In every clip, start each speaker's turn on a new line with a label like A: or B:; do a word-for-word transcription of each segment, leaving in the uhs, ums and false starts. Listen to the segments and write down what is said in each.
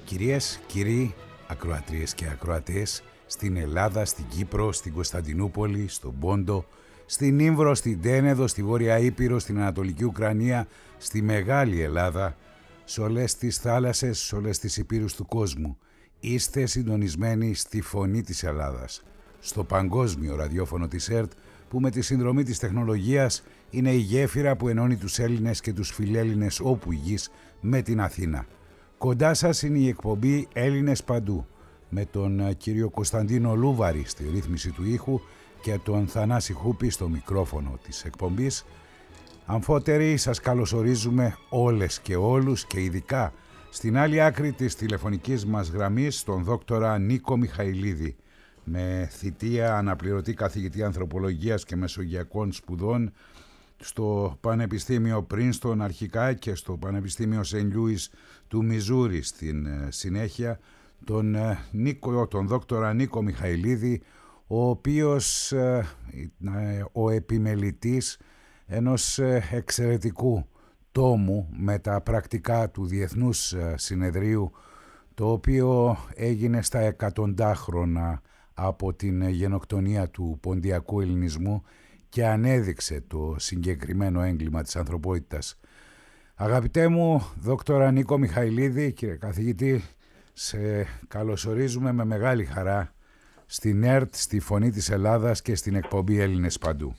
A: Κυρίες, κύριοι, ακροατρίες και ακροατές, στην Ελλάδα, στην Κύπρο, στην Κωνσταντινούπολη, στον Πόντο, στην Ήμβρο, στην Τένεδο, στη Βόρεια Ήπειρο, στην Ανατολική Ουκρανία, στη Μεγάλη Ελλάδα, σε όλες τις θάλασσες, σε όλες τις υπήρους του κόσμου. Είστε συντονισμένοι στη φωνή της Ελλάδας, στο παγκόσμιο ραδιόφωνο της ΕΡΤ, που με τη συνδρομή της τεχνολογίας είναι η γέφυρα που ενώνει τους Έλληνες και τους φιλέλληνες όπου γης με την Αθήνα. Κοντά σας είναι η εκπομπή Έλληνες Παντού, με τον κύριο Κωνσταντίνο Λούβαρη στη ρύθμιση του ήχου και τον Θανάση Χούπη στο μικρόφωνο της εκπομπής. Αμφότεροι, σας καλωσορίζουμε όλες και όλους και ειδικά στην άλλη άκρη της τηλεφωνικής μας γραμμής τον δόκτορα Νίκο Μιχαηλίδη, με θητεία αναπληρωτή καθηγητή ανθρωπολογίας και μεσογειακών σπουδών στο Πανεπιστήμιο Πρίνστον αρχικά και στο Πανεπιστήμιο Σεντ Λούις του Μιζούρι στην συνέχεια, τον, Νίκο, τον δόκτορα Νίκο Μιχαηλίδη, ο οποίος ε, ο επιμελητής ενός εξαιρετικού τόμου με τα πρακτικά του Διεθνούς Συνεδρίου, το οποίο έγινε στα εκατοντάχρονα από την γενοκτονία του ποντιακού ελληνισμού και ανέδειξε το συγκεκριμένο έγκλημα της ανθρωπότητας. Αγαπητέ μου δόκτορα Νίκο Μιχαηλίδη, κύριε καθηγητή, σε καλωσορίζουμε με μεγάλη χαρά στην ΕΡΤ, στη Φωνή της Ελλάδας και στην εκπομπή Έλληνες Παντού.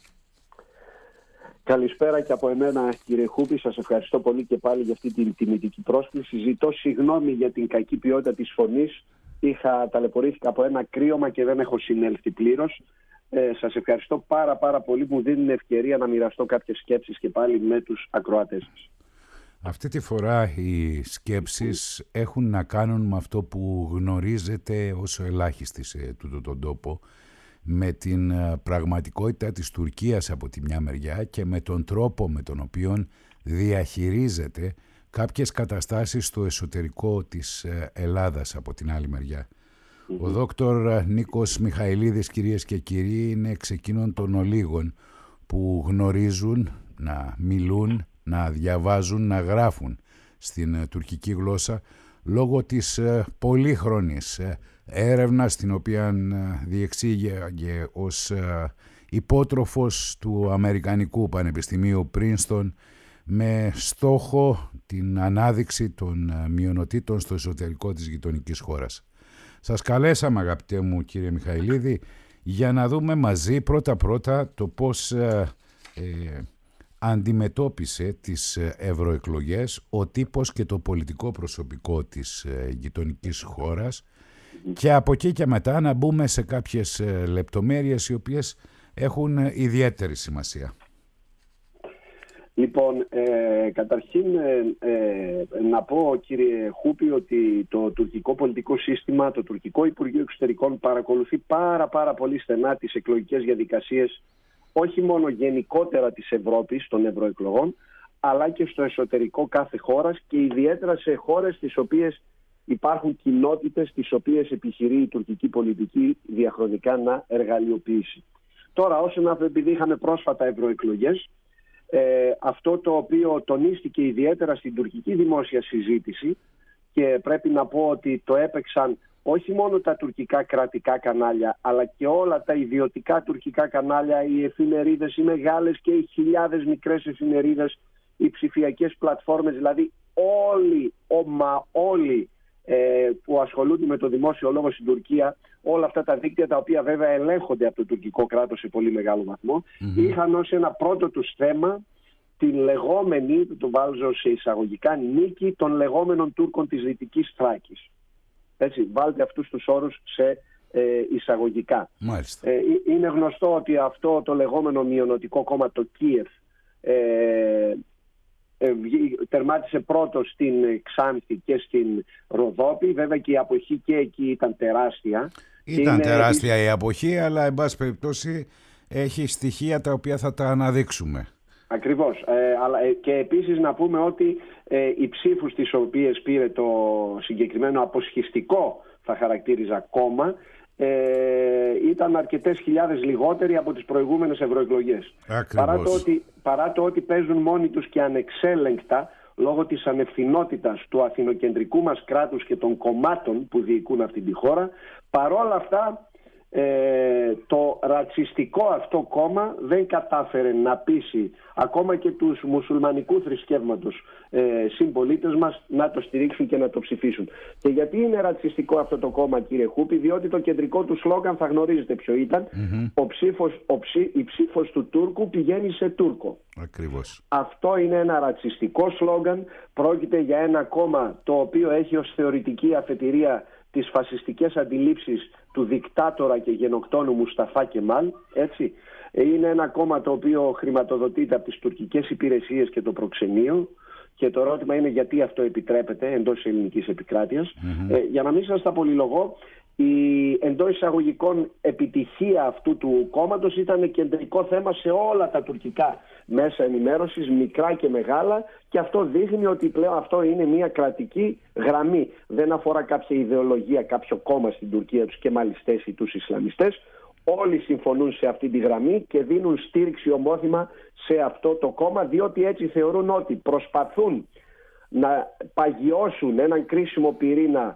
B: Καλησπέρα και από εμένα, κύριε Χούπη. Σας ευχαριστώ πολύ και πάλι για αυτή την τιμητική πρόσκληση. Ζητώ συγγνώμη για την κακή ποιότητα της φωνής. Είχα ταλαιπωρήθηκα από ένα κρύωμα και δεν έχω συνέλθει πλήρως. Ε, σας ευχαριστώ πάρα πάρα πολύ που μου δίνουν ευκαιρία να μοιραστώ κάποιες σκέψεις και πάλι με τους ακροατές σας.
A: Αυτή τη φορά οι σκέψεις έχουν να κάνουν με αυτό που γνωρίζετε όσο ελάχιστοι σε τούτο τον τόπο, με την πραγματικότητα της Τουρκίας από τη μια μεριά και με τον τρόπο με τον οποίο διαχειρίζεται κάποιες καταστάσεις στο εσωτερικό της Ελλάδας από την άλλη μεριά. Mm-hmm. Ο δόκτωρ Νίκος Μιχαηλίδης, κυρίες και κύριοι, είναι εξ εκείνων των ολίγων που γνωρίζουν να μιλούν, να διαβάζουν, να γράφουν στην τουρκική γλώσσα λόγω της πολύχρονης έρευνας την οποία διεξήγε ως υπότροφος του Αμερικανικού Πανεπιστημίου Πρίνστον με στόχο την ανάδειξη των μειονοτήτων στο εσωτερικό της γειτονικής χώρας. Σας καλέσαμε, αγαπητέ μου κύριε Μιχαηλίδη, για να δούμε μαζί πρώτα-πρώτα το πώς ε, ε, αντιμετώπισε τις ευρωεκλογές ο τύπος και το πολιτικό προσωπικό της ε, γειτονικής χώρας και από εκεί και μετά να μπούμε σε κάποιες ε, λεπτομέρειες οι οποίες έχουν ε, ιδιαίτερη σημασία.
B: Λοιπόν, ε, καταρχήν ε, ε, να πω, κύριε Χούπη, ότι το τουρκικό πολιτικό σύστημα, το τουρκικό Υπουργείο Εξωτερικών παρακολουθεί πάρα πάρα πολύ στενά τις εκλογικές διαδικασίες, όχι μόνο γενικότερα της Ευρώπης, των ευρωεκλογών, αλλά και στο εσωτερικό κάθε χώρας και ιδιαίτερα σε χώρες στις οποίες υπάρχουν κοινότητες τις οποίες επιχειρεί η τουρκική πολιτική διαχρονικά να εργαλειοποιήσει. Τώρα, όσον αφορά, επειδή είχαμε πρόσφατα ευρωεκλογές, Ε, αυτό το οποίο τονίστηκε ιδιαίτερα στην τουρκική δημόσια συζήτηση και πρέπει να πω ότι το έπαιξαν όχι μόνο τα τουρκικά κρατικά κανάλια αλλά και όλα τα ιδιωτικά τουρκικά κανάλια, οι εφημερίδες, οι μεγάλες και οι χιλιάδες μικρές εφημερίδες, οι ψηφιακές πλατφόρμες, δηλαδή όλοι, ομα, όλοι ε, που ασχολούνται με το δημόσιο λόγο στην Τουρκία, όλα αυτά τα δίκτυα τα οποία βέβαια ελέγχονται από το τουρκικό κράτος σε πολύ μεγάλο βαθμό, mm-hmm. είχαν ως ένα πρώτο τους θέμα την λεγόμενη, το βάζω σε εισαγωγικά, νίκη των λεγόμενων Τούρκων της Δυτικής Θράκης. Έτσι, βάλτε αυτούς τους όρους σε ε, εισαγωγικά.
A: Μάλιστα.
B: Ε, είναι γνωστό ότι αυτό το λεγόμενο μειονοτικό κόμμα, το Κίεφ, ε, ε, τερμάτισε πρώτο στην Ξάνθη και στην Ροδόπη. Βέβαια και η αποχή και εκεί ήταν τεράστια.
A: Ήταν
B: είναι...
A: τεράστια η αποχή, αλλά εν πάση περιπτώσει έχει στοιχεία τα οποία θα τα αναδείξουμε.
B: Ακριβώς. Ε, αλλά, ε, και επίσης να πούμε ότι ε, οι ψήφους τις οποίες πήρε το συγκεκριμένο αποσχιστικό, θα χαρακτήριζα, κόμμα, ε, ήταν αρκετές χιλιάδες λιγότεροι από τις προηγούμενες ευρωεκλογές. Παρά το, ότι, παρά το ότι παίζουν μόνοι τους και ανεξέλεγκτα, λόγω της ανευθυνότητας του αθηνοκεντρικού μας κράτους και των κομμάτων που διοικούν αυτή τη χώρα. Παρόλα αυτά, Ε, το ρατσιστικό αυτό κόμμα δεν κατάφερε να πείσει ακόμα και τους μουσουλμανικού θρησκεύματος ε, συμπολίτες μας να το στηρίξουν και να το ψηφίσουν. Και γιατί είναι ρατσιστικό αυτό το κόμμα, κύριε Χούπη? Διότι το κεντρικό του σλόγγαν θα γνωρίζετε ποιο ήταν. Mm-hmm. ο ψήφος, ο ψή, η ψήφος του Τούρκου πηγαίνει σε Τούρκο.
A: Ακριβώς.
B: Αυτό είναι ένα ρατσιστικό σλόγγαν. Πρόκειται για ένα κόμμα το οποίο έχει ως θεωρητική αφετηρία τις φασιστικές αντιλήψεις του δικτάτορα και γενοκτόνου Μουσταφά Κεμάλ, έτσι. Είναι ένα κόμμα το οποίο χρηματοδοτείται από τις τουρκικές υπηρεσίες και το προξενείο, και το ερώτημα είναι γιατί αυτό επιτρέπεται εντός της ελληνικής επικράτειας. Mm-hmm. Ε, για να μην σας τα πολυλογώ, η εντός εισαγωγικών επιτυχία αυτού του κόμματος ήταν κεντρικό θέμα σε όλα τα τουρκικά μέσα ενημέρωσης, μικρά και μεγάλα, και αυτό δείχνει ότι πλέον αυτό είναι μια κρατική γραμμή. Δεν αφορά κάποια ιδεολογία, κάποιο κόμμα στην Τουρκία, τους κεμαλιστές ή τους Ισλαμιστές. Όλοι συμφωνούν σε αυτή τη γραμμή και δίνουν στήριξη ομόθυμα σε αυτό το κόμμα, διότι έτσι θεωρούν ότι προσπαθούν να παγιώσουν έναν κρίσιμο πυρήνα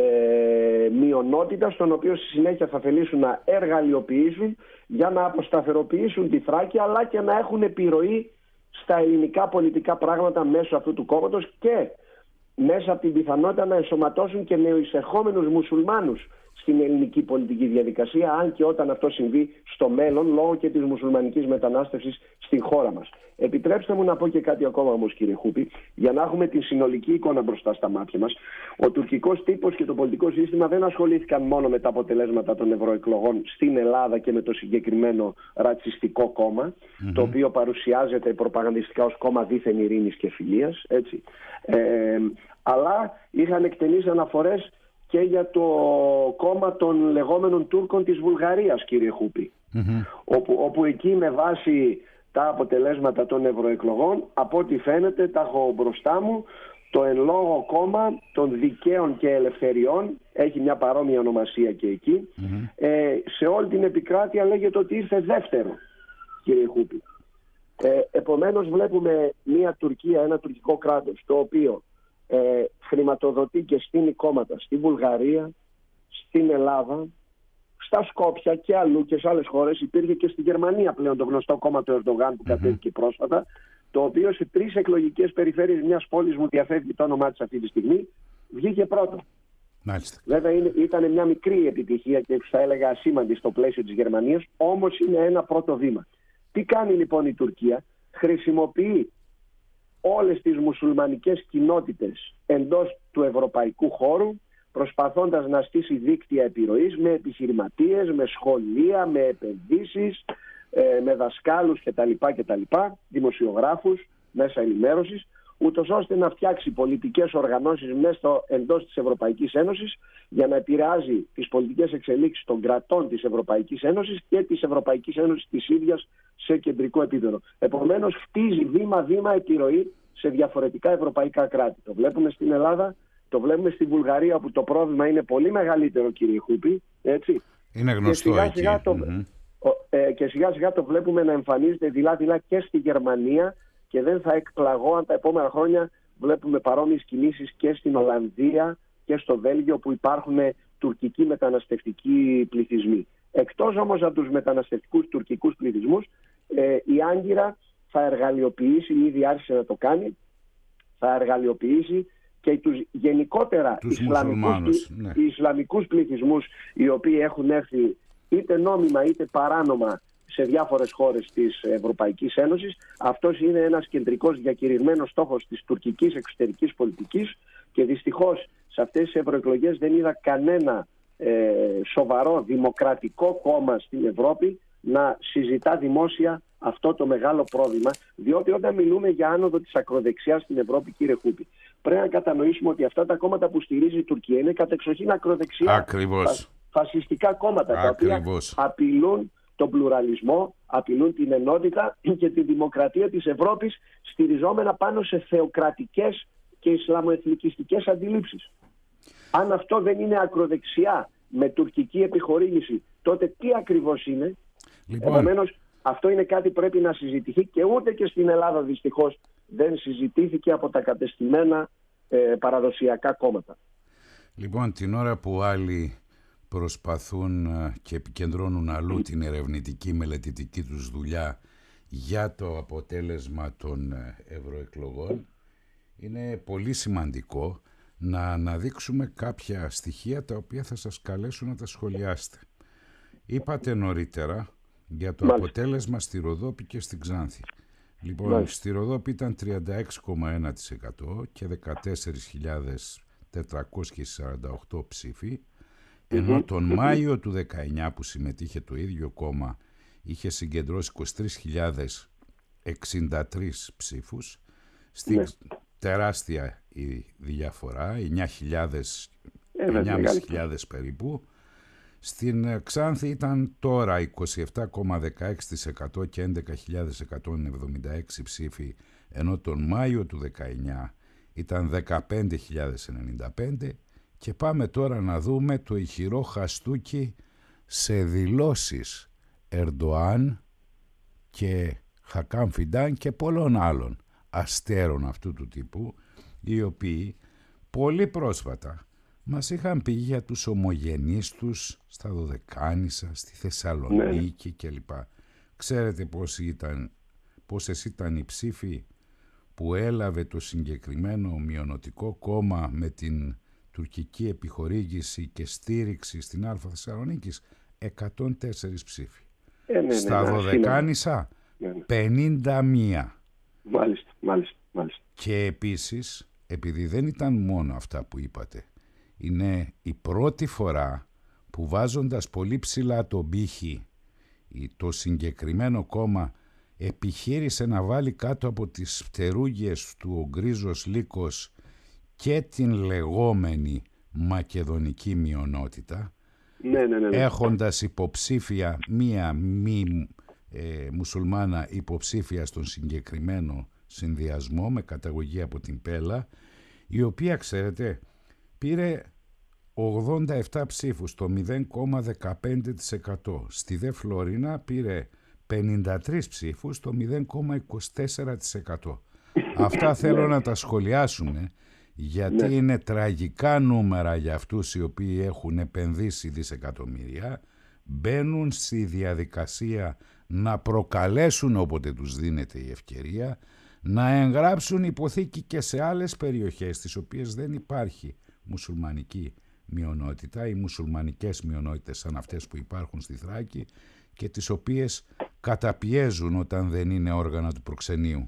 B: Ε, μειονότητα, στον οποίο στη συνέχεια θα θελήσουν να εργαλειοποιήσουν για να αποσταθεροποιήσουν τη Θράκη, αλλά και να έχουν επιρροή στα ελληνικά πολιτικά πράγματα μέσω αυτού του κόμματος και μέσα από την πιθανότητα να ενσωματώσουν και νεοεισερχόμενους μουσουλμάνους στην ελληνική πολιτική διαδικασία, αν και όταν αυτό συμβεί στο μέλλον λόγω και της μουσουλμανικής μετανάστευσης στην χώρα μας. Επιτρέψτε μου να πω και κάτι ακόμα όμως, κύριε Χούπη, για να έχουμε την συνολική εικόνα μπροστά στα μάτια μας. Ο τουρκικός τύπος και το πολιτικό σύστημα δεν ασχολήθηκαν μόνο με τα αποτελέσματα των ευρωεκλογών στην Ελλάδα και με το συγκεκριμένο ρατσιστικό κόμμα, mm-hmm. το οποίο παρουσιάζεται προπαγανδιστικά ως κόμμα δίθεν ειρήνης και φιλίας, έτσι. Ε, αλλά είχαν εκτενείς αναφορές και για το κόμμα των λεγόμενων Τούρκων της Βουλγαρίας, κύριε Χούπη, mm-hmm. όπου, όπου εκεί με βάση τα αποτελέσματα των ευρωεκλογών, από ό,τι φαίνεται, τα έχω μπροστά μου, το εν λόγω κόμμα των δικαίων και ελευθεριών, έχει μια παρόμοια ονομασία και εκεί, mm-hmm. ε, σε όλη την επικράτεια λέγεται ότι ήρθε δεύτερο, κύριε Χούπη. Ε, επομένως βλέπουμε μια Τουρκία, ένα τουρκικό κράτος, το οποίο Ε, χρηματοδοτεί και στείνει κόμματα στη Βουλγαρία, στην Ελλάδα, στα Σκόπια και αλλού και σε άλλες χώρες. Υπήρχε και στη Γερμανία πλέον το γνωστό κόμμα του Ερντογάν που mm-hmm. κατέβηκε πρόσφατα, το οποίο σε τρεις εκλογικές περιφέρειες μιας πόλης, μου διαφεύγει το όνομά της αυτή τη στιγμή, βγήκε πρώτο.
A: Μάλιστα.
B: Βέβαια είναι, ήταν μια μικρή επιτυχία και θα έλεγα ασήμαντη στο πλαίσιο της Γερμανίας, όμως είναι ένα πρώτο βήμα. Τι κάνει λοιπόν η Τουρκία? Χρησιμοποιεί όλες τις μουσουλμανικές κοινότητες εντός του ευρωπαϊκού χώρου, προσπαθώντας να στήσει δίκτυα επιρροής με επιχειρηματίες, με σχολεία, με επενδύσεις, με δασκάλους κτλ, κτλ, δημοσιογράφους, μέσα ενημέρωσης, ούτως ώστε να φτιάξει πολιτικές οργανώσεις μέσα εντός της Ευρωπαϊκής Ένωσης για να επηρεάζει τις πολιτικές εξελίξεις των κρατών της Ευρωπαϊκής Ένωσης και της Ευρωπαϊκής Ένωσης της ίδιας σε κεντρικό επίπεδο. Επομένως, χτίζει βήμα-βήμα επιρροή σε διαφορετικά ευρωπαϊκά κράτη. Το βλέπουμε στην Ελλάδα, το βλέπουμε στη Βουλγαρία, όπου το πρόβλημα είναι πολύ μεγαλύτερο, κύριε Χούπη. Έτσι.
A: Είναι γνωστό
B: και σιγά,
A: εκεί.
B: Σιγά το, mm-hmm. ε, και σιγά σιγά το βλέπουμε να εμφανίζεται δειλά-δειλά και στη Γερμανία, και δεν θα εκπλαγώ αν τα επόμενα χρόνια βλέπουμε παρόμοιες κινήσεις και στην Ολλανδία και στο Βέλγιο, που υπάρχουν τουρκικοί μεταναστευτικοί πληθυσμοί. Εκτός όμως από τους μεταναστευτικούς τουρκικούς πληθυσμούς, ε, η Άγκυρα θα εργαλειοποιήσει, ήδη άρχισε να το κάνει, θα εργαλειοποιήσει και τους γενικότερα τους Ισλαμικούς, ναι. Ισλαμικούς πληθυσμούς, οι οποίοι έχουν έρθει είτε νόμιμα είτε παράνομα σε διάφορες χώρες της Ευρωπαϊκής Ένωσης. Αυτός είναι ένας κεντρικός διακηρυγμένος στόχος της τουρκικής εξωτερικής πολιτικής, και δυστυχώς σε αυτές τις ευρωεκλογές δεν είδα κανένα ε, σοβαρό δημοκρατικό κόμμα στην Ευρώπη να συζητά δημόσια αυτό το μεγάλο πρόβλημα, διότι όταν μιλούμε για άνοδο της ακροδεξιάς στην Ευρώπη, κύριε Χούπη, πρέπει να κατανοήσουμε ότι αυτά τα κόμματα που στηρίζει η Τουρκία είναι κατεξοχήν ακροδεξιά.
A: Ακριβώς.
B: Φα, φασιστικά κόμματα. Ακριβώς. Τα οποία απειλούν τον πλουραλισμό, απειλούν την ενότητα και τη δημοκρατία της Ευρώπης, στηριζόμενα πάνω σε θεοκρατικές και ισλαμοεθνικιστικές αντιλήψεις. Αν αυτό δεν είναι ακροδεξιά με τουρκική επιχορήγηση, τότε τι ακριβώς είναι?
A: Λοιπόν.
B: Επομένως, αυτό είναι κάτι που πρέπει να συζητηθεί, και ούτε και στην Ελλάδα δυστυχώς δεν συζητήθηκε από τα κατεστημένα ε, παραδοσιακά κόμματα.
A: Λοιπόν, την ώρα που άλλοι προσπαθούν και επικεντρώνουν αλλού την ερευνητική μελετητική τους δουλειά για το αποτέλεσμα των ευρωεκλογών, είναι πολύ σημαντικό να αναδείξουμε κάποια στοιχεία τα οποία θα σας καλέσουν να τα σχολιάσετε. Είπατε νωρίτερα για το Μάλιστα. αποτέλεσμα στη Ροδόπη και στην Ξάνθη. Λοιπόν, Μάλιστα. στη Ροδόπη ήταν τριάντα έξι κόμμα ένα τοις εκατό και δεκατέσσερις χιλιάδες τετρακόσιοι σαράντα οκτώ ψήφοι, ενώ mm-hmm. τον Μάιο του δεκαεννιά που συμμετείχε το ίδιο κόμμα είχε συγκεντρώσει είκοσι τρεις χιλιάδες εξήντα τρεις ψήφους. Στη ναι. τεράστια η διαφορά, εννιά χιλιάδες, εννιά χιλιάδες πεντακόσιες περίπου. Στην Ξάνθη ήταν τώρα είκοσι επτά κόμμα δεκαέξι τοις εκατό και έντεκα χιλιάδες εκατόν εβδομήντα έξι ψήφοι, ενώ τον Μάιο του δεκαεννιά ήταν δεκαπέντε χιλιάδες ενενήντα πέντε. Και πάμε τώρα να δούμε το ηχηρό χαστούκι σε δηλώσεις Ερντοάν και Χακάν Φιντάν και πολλών άλλων αστέρων αυτού του τύπου, οι οποίοι πολύ πρόσφατα μας είχαν πει για τους ομογενείς τους στα Δωδεκάνησα, στη Θεσσαλονίκη ναι. κλπ. Ξέρετε πώς ήταν, πόσες ήταν οι ψήφοι που έλαβε το συγκεκριμένο μειονοτικό κόμμα με την τουρκική επιχορήγηση και στήριξη στην Α Θεσσαλονίκης? εκατόν τέσσερα ψήφοι. Ε, ναι, ναι, στα ναι, Δωδεκάνησα ναι, ναι. πενήντα μία.
B: Μάλιστα, μάλιστα, μάλιστα.
A: Και επίσης, επειδή δεν ήταν μόνο αυτά που είπατε, είναι η πρώτη φορά που βάζοντας πολύ ψηλά τον πύχη το συγκεκριμένο κόμμα επιχείρησε να βάλει κάτω από τις φτερούγιες του ο Γκρίζος Λύκος και την λεγόμενη μακεδονική μειονότητα,
B: ναι, ναι, ναι, ναι.
A: έχοντας υποψήφια μία μη ε, μουσουλμάνα υποψήφια στον συγκεκριμένο συνδυασμό με καταγωγή από την Πέλα, η οποία, ξέρετε, πήρε ογδόντα επτά ψήφους, το μηδέν κόμμα δεκαπέντε τοις εκατό. Στη Δε Φλωρίνα πήρε πενήντα τρεις ψήφους, το μηδέν κόμμα είκοσι τέσσερα τοις εκατό. Αυτά θέλω να τα σχολιάσουμε, γιατί ναι. είναι τραγικά νούμερα για αυτούς οι οποίοι έχουν επενδύσει δισεκατομμύρια, μπαίνουν στη διαδικασία να προκαλέσουν όποτε τους δίνεται η ευκαιρία, να εγγράψουν υποθήκη και σε άλλες περιοχές τις οποίες δεν υπάρχει μουσουλμανική μειονότητα ή μουσουλμανικές μειονότητες σαν αυτές που υπάρχουν στη Θράκη και τις οποίες καταπιέζουν όταν δεν είναι όργανα του προξενείου.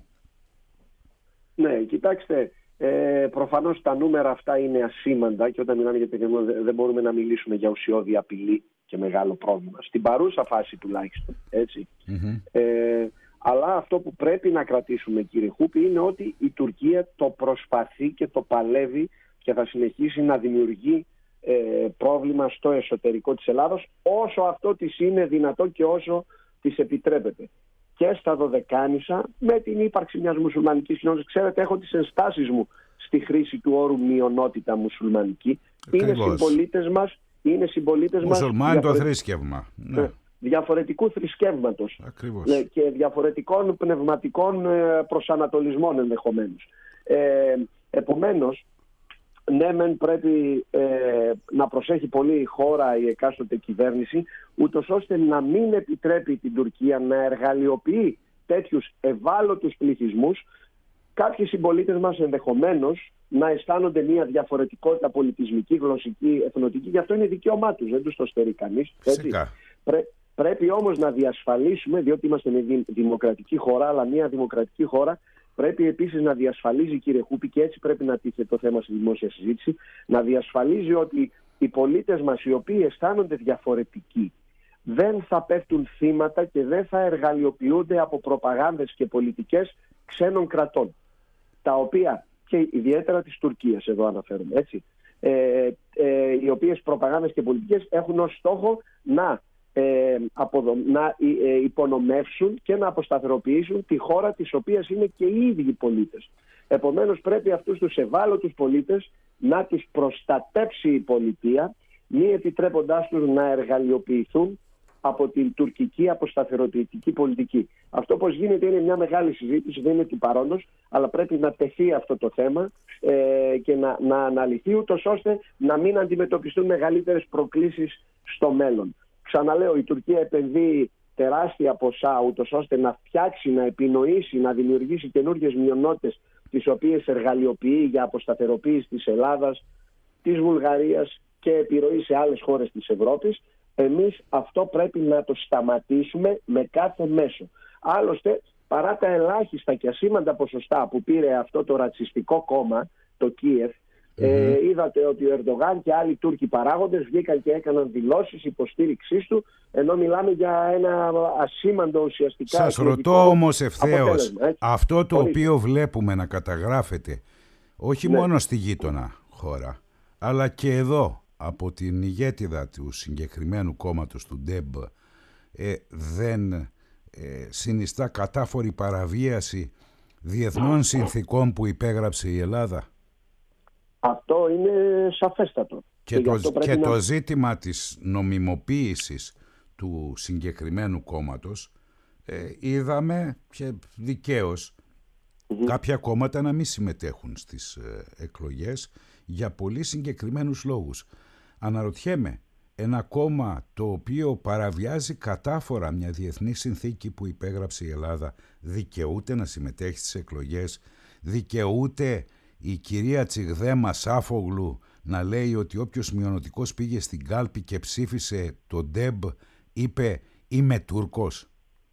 B: Ναι, κοιτάξτε, ε, προφανώς τα νούμερα αυτά είναι ασήμαντα και όταν μιλάμε για παιδί δεν μπορούμε να μιλήσουμε για ουσιώδη απειλή και μεγάλο πρόβλημα. Στην παρούσα φάση τουλάχιστον, έτσι. Mm-hmm. Ε, αλλά αυτό που πρέπει να κρατήσουμε, κύριε Χούπη, είναι ότι η Τουρκία το προσπαθεί και το παλεύει και θα συνεχίσει να δημιουργεί ε, πρόβλημα στο εσωτερικό της Ελλάδος όσο αυτό της είναι δυνατό και όσο της επιτρέπεται. Και στα Δωδεκάνησα με την ύπαρξη μιας μουσουλμανικής κοινότητας. Ξέρετε, έχω τις ενστάσεις μου στη χρήση του όρου μειονότητα μουσουλμανική. Είναι συμπολίτες μας, είναι συμπολίτες μας.
A: Μουσουλμάνοι το θρήσκευμα. Ναι.
B: Διαφορετικού θρησκεύματος.
A: Ακριβώς.
B: Ναι, και διαφορετικών πνευματικών προσανατολισμών ενδεχομένως. Ε, επομένως, ναι, μεν πρέπει ε, να προσέχει πολύ η χώρα, η εκάστοτε κυβέρνηση, ούτως ώστε να μην επιτρέπει την Τουρκία να εργαλειοποιεί τέτοιους ευάλωτους πληθυσμούς. Κάποιοι συμπολίτες μας ενδεχομένως να αισθάνονται μια διαφορετικότητα πολιτισμική, γλωσσική, εθνοτική, γι' αυτό είναι δικαίωμά τους, δεν τους το στερεί κανείς. Πρέ, πρέπει όμως να διασφαλίσουμε, διότι είμαστε μια δημοκρατική χώρα, αλλά μια δημοκρατική χώρα πρέπει επίσης να διασφαλίζει, κύριε Χούπη, και έτσι πρέπει να τίθεται το θέμα στη δημόσια συζήτηση, να διασφαλίζει ότι οι πολίτες μας οι οποίοι αισθάνονται διαφορετικοί δεν θα πέφτουν θύματα και δεν θα εργαλειοποιούνται από προπαγάνδες και πολιτικές ξένων κρατών, τα οποία και ιδιαίτερα της Τουρκίας εδώ αναφέρουμε, έτσι, ε, ε, οι οποίες προπαγάνδες και πολιτικές έχουν ως στόχο να Ε, αποδο... να ε, υπονομεύσουν και να αποσταθεροποιήσουν τη χώρα της οποίας είναι και οι ίδιοι πολίτες. Επομένως πρέπει αυτούς τους ευάλωτους πολίτες να τους προστατέψει η πολιτεία, μη επιτρέποντάς τους να εργαλειοποιηθούν από την τουρκική αποσταθεροποιητική πολιτική. Αυτό πώς γίνεται είναι μια μεγάλη συζήτηση, δεν είναι του παρόντος, αλλά πρέπει να τεθεί αυτό το θέμα ε, και να, να αναλυθεί, ούτως ώστε να μην αντιμετωπιστούν μεγαλύτερες προκλήσεις στο μέλλον. Ξαναλέω, η Τουρκία επενδύει τεράστια ποσά, ούτως ώστε να φτιάξει, να επινοήσει, να δημιουργήσει καινούργιες μειονότητες, τις οποίες εργαλειοποιεί για αποσταθεροποίηση της Ελλάδας, της Βουλγαρίας και επιρροή σε άλλες χώρες της Ευρώπης. Εμείς αυτό πρέπει να το σταματήσουμε με κάθε μέσο. Άλλωστε, παρά τα ελάχιστα και ασήμαντα ποσοστά που πήρε αυτό το ρατσιστικό κόμμα, το Κίεφ, mm-hmm. ε, είδατε ότι ο Ερντογάν και άλλοι Τούρκοι παράγοντες βγήκαν και έκαναν δηλώσεις υποστήριξής του, ενώ μιλάμε για ένα ασήμαντο ουσιαστικά...
A: Σας ρωτώ όμως ευθέως, αυτό το Πολύ. οποίο βλέπουμε να καταγράφεται όχι ναι. μόνο στη γείτονα χώρα, αλλά και εδώ, από την ηγέτιδα του συγκεκριμένου κόμματος του Ντεμπ, ε, δεν ε, συνιστά κατάφορη παραβίαση διεθνών συνθήκων που υπέγραψε η Ελλάδα?
B: Αυτό είναι σαφέστατο.
A: Και, και, το, και να... το ζήτημα της νομιμοποίησης του συγκεκριμένου κόμματος, ε, είδαμε και δικαίως mm-hmm. κάποια κόμματα να μην συμμετέχουν στις ε, εκλογές για πολύ συγκεκριμένους λόγους. Αναρωτιέμαι, ένα κόμμα το οποίο παραβιάζει κατάφορα μια διεθνή συνθήκη που υπέγραψε η Ελλάδα, δικαιούται να συμμετέχει στις εκλογές? Δικαιούται η κυρία Τσιγδέμα Σάφογλου να λέει ότι όποιος μειονοτικός πήγε στην κάλπη και ψήφισε το Ντεμπ είπε «Είμαι Τούρκος»?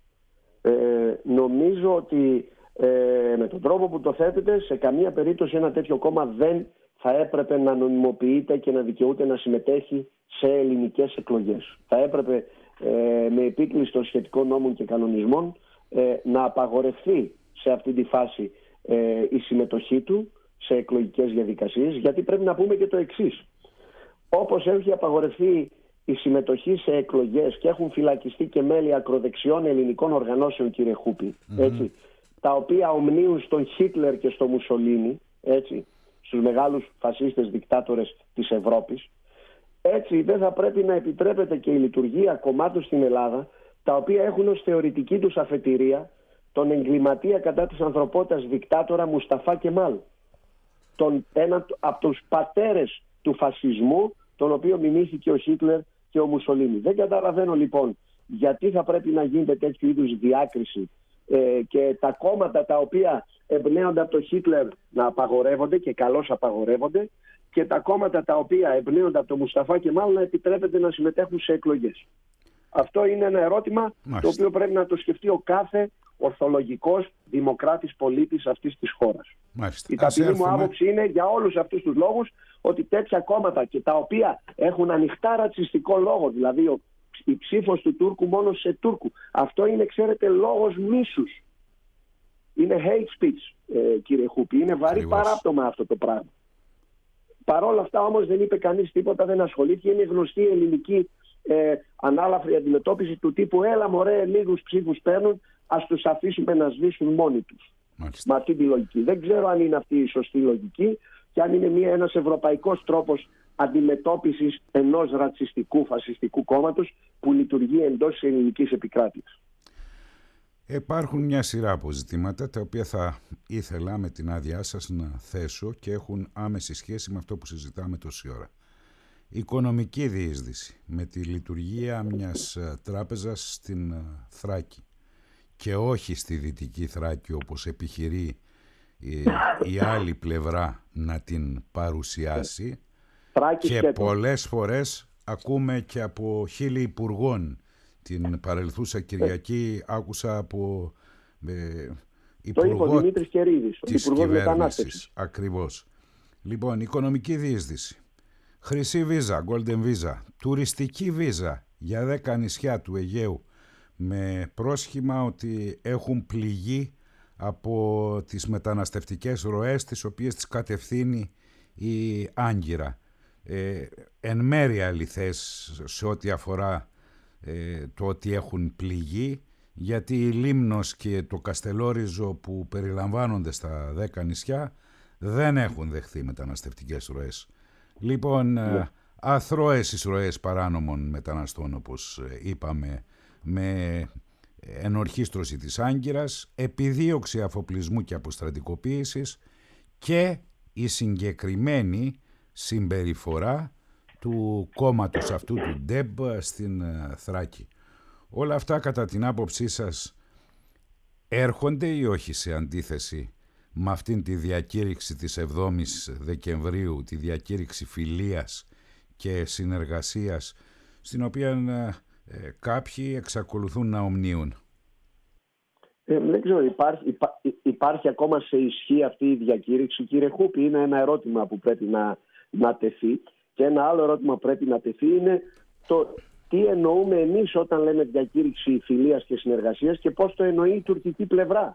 B: Ε, νομίζω ότι ε, με τον τρόπο που το θέτετε, σε καμία περίπτωση ένα τέτοιο κόμμα δεν θα έπρεπε να νομιμοποιείται και να δικαιούται να συμμετέχει σε ελληνικές εκλογές. Θα έπρεπε ε, με επίκληση των σχετικών νόμων και κανονισμών ε, να απαγορευτεί σε αυτή τη φάση ε, η συμμετοχή του σε εκλογικές διαδικασίες, γιατί πρέπει να πούμε και το εξής. Όπως έχει απαγορευτεί η συμμετοχή σε εκλογές και έχουν φυλακιστεί και μέλη ακροδεξιών ελληνικών οργανώσεων, κύριε Χούπη, mm-hmm. έτσι, τα οποία ομνίουν στον Χίτλερ και στο Μουσολίνι, έτσι, στους μεγάλους φασίστες δικτάτορες της Ευρώπης, έτσι δεν θα πρέπει να επιτρέπεται και η λειτουργία κομμάτων στην Ελλάδα, τα οποία έχουν ως θεωρητική τους αφετηρία τον εγκληματία κατά της ανθρωπότητας δικτάτορα Μουσταφά Κεμάλ, τον, ένα από τους πατέρες του φασισμού, τον οποίο μιμήθηκε ο Χίτλερ και ο Μουσολίνι. Δεν καταλαβαίνω λοιπόν γιατί θα πρέπει να γίνεται τέτοιου είδους διάκριση ε, και τα κόμματα τα οποία εμπνέονται από τον Χίτλερ να απαγορεύονται, και καλώς απαγορεύονται, και τα κόμματα τα οποία εμπνέονται από τον Μουσταφά Κεμάλ να επιτρέπεται να συμμετέχουν σε εκλογές. Αυτό είναι ένα ερώτημα Μάλιστα. το οποίο πρέπει να το σκεφτεί ο κάθε ορθολογικός δημοκράτης πολίτης αυτής της χώρας.
A: Μάλιστα.
B: Η ταπεινή μου άποψη είναι για όλους αυτούς τους λόγους ότι τέτοια κόμματα και τα οποία έχουν ανοιχτά ρατσιστικό λόγο, δηλαδή ο, η ψήφος του Τούρκου μόνο σε Τούρκου, αυτό είναι, ξέρετε, λόγος μίσους. Είναι hate speech, ε, κύριε Χούπη. Είναι βαρύ Ακριβώς. παράπτωμα αυτό το πράγμα. Παρ' όλα αυτά όμως δεν είπε κανείς τίποτα, δεν ασχολήθηκε. Είναι γνωστή η ελληνική ε, ανάλαφρη αντιμετώπιση του τύπου «έλα μωρέ, λίγους ψήφους παίρνουν, ας τους αφήσουμε να σβήσουν μόνοι τους». Μάλιστα. Με αυτή τη λογική. Δεν ξέρω αν είναι αυτή η σωστή λογική και αν είναι μια, ένας ευρωπαϊκός τρόπος αντιμετώπισης ενός ρατσιστικού, φασιστικού κόμματος που λειτουργεί εντός της ελληνικής επικράτειας.
A: Υπάρχουν μια σειρά από ζητήματα τα οποία θα ήθελα με την άδειά σας να θέσω και έχουν άμεση σχέση με αυτό που συζητάμε τόση ώρα. Οικονομική διείσδυση με τη λειτουργία μιας τράπεζας στην Θράκη και όχι στη Δυτική Θράκη όπως επιχειρεί η, η άλλη πλευρά να την παρουσιάσει Θράκη και σκέτο. Πολλές φορές ακούμε και από χείλη υπουργών. Την παρελθούσα Κυριακή άκουσα από ε, υπουργό της κυβέρνησης. Ακριβώς. Λοιπόν, οικονομική διείσδυση, χρυσή βίζα, golden visa, τουριστική βίζα για δέκα νησιά του Αιγαίου με πρόσχημα ότι έχουν πληγεί από τις μεταναστευτικές ροές τις οποίες τις κατευθύνει η Άγκυρα. Ε, εν μέρει αληθές σε ό,τι αφορά Ε, το ότι έχουν πληγεί, γιατί η Λίμνος και το Καστελόριζο που περιλαμβάνονται στα δέκα νησιά δεν έχουν δεχθεί μεταναστευτικές ροές. Λοιπόν, yeah. αθρώες εισρωές παράνομων μεταναστών, όπως είπαμε, με ενορχίστρωση της Άγκυρας, επιδίωξη αφοπλισμού και αποστρατικοποίησης και η συγκεκριμένη συμπεριφορά του κόμματος αυτού του Ντεμπ στην Θράκη. Όλα αυτά κατά την άποψή σας έρχονται ή όχι σε αντίθεση με αυτήν τη διακήρυξη της εβδόμης Δεκεμβρίου, τη διακήρυξη φιλίας και συνεργασίας, στην οποία ε, κάποιοι εξακολουθούν να ομνίουν?
B: Ε, δεν ξέρω, υπάρχει, υπά, υπάρχει ακόμα σε ισχύ αυτή η διακήρυξη, κύριε Χούπη? Είναι ένα ερώτημα που πρέπει να, να τεθεί. Και ένα άλλο ερώτημα που πρέπει να τεθεί είναι το τι εννοούμε εμείς όταν λέμε διακήρυξη φιλίας και συνεργασίας και πώς το εννοεί η τουρκική πλευρά.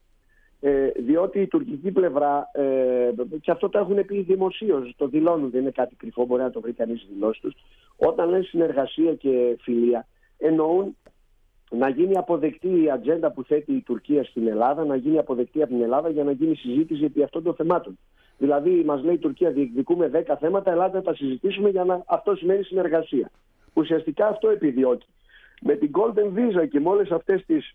B: Ε, διότι η τουρκική πλευρά, ε, και αυτό το έχουν πει δημοσίως, το δηλώνουν, δεν είναι κάτι κρυφό, μπορεί να το βρει κανείς στις δηλώσεις τους, όταν λένε συνεργασία και φιλία, εννοούν να γίνει αποδεκτή η ατζέντα που θέτει η Τουρκία στην Ελλάδα, να γίνει αποδεκτή από την Ελλάδα για να γίνει συζήτηση επί αυτών των θεμάτων. Δηλαδή, μας λέει η Τουρκία, διεκδικούμε δέκα θέματα, ελάτε να τα συζητήσουμε, για να... αυτό σημαίνει συνεργασία. Ουσιαστικά αυτό επιδιώκει. Με την Golden Visa και με όλες αυτές τις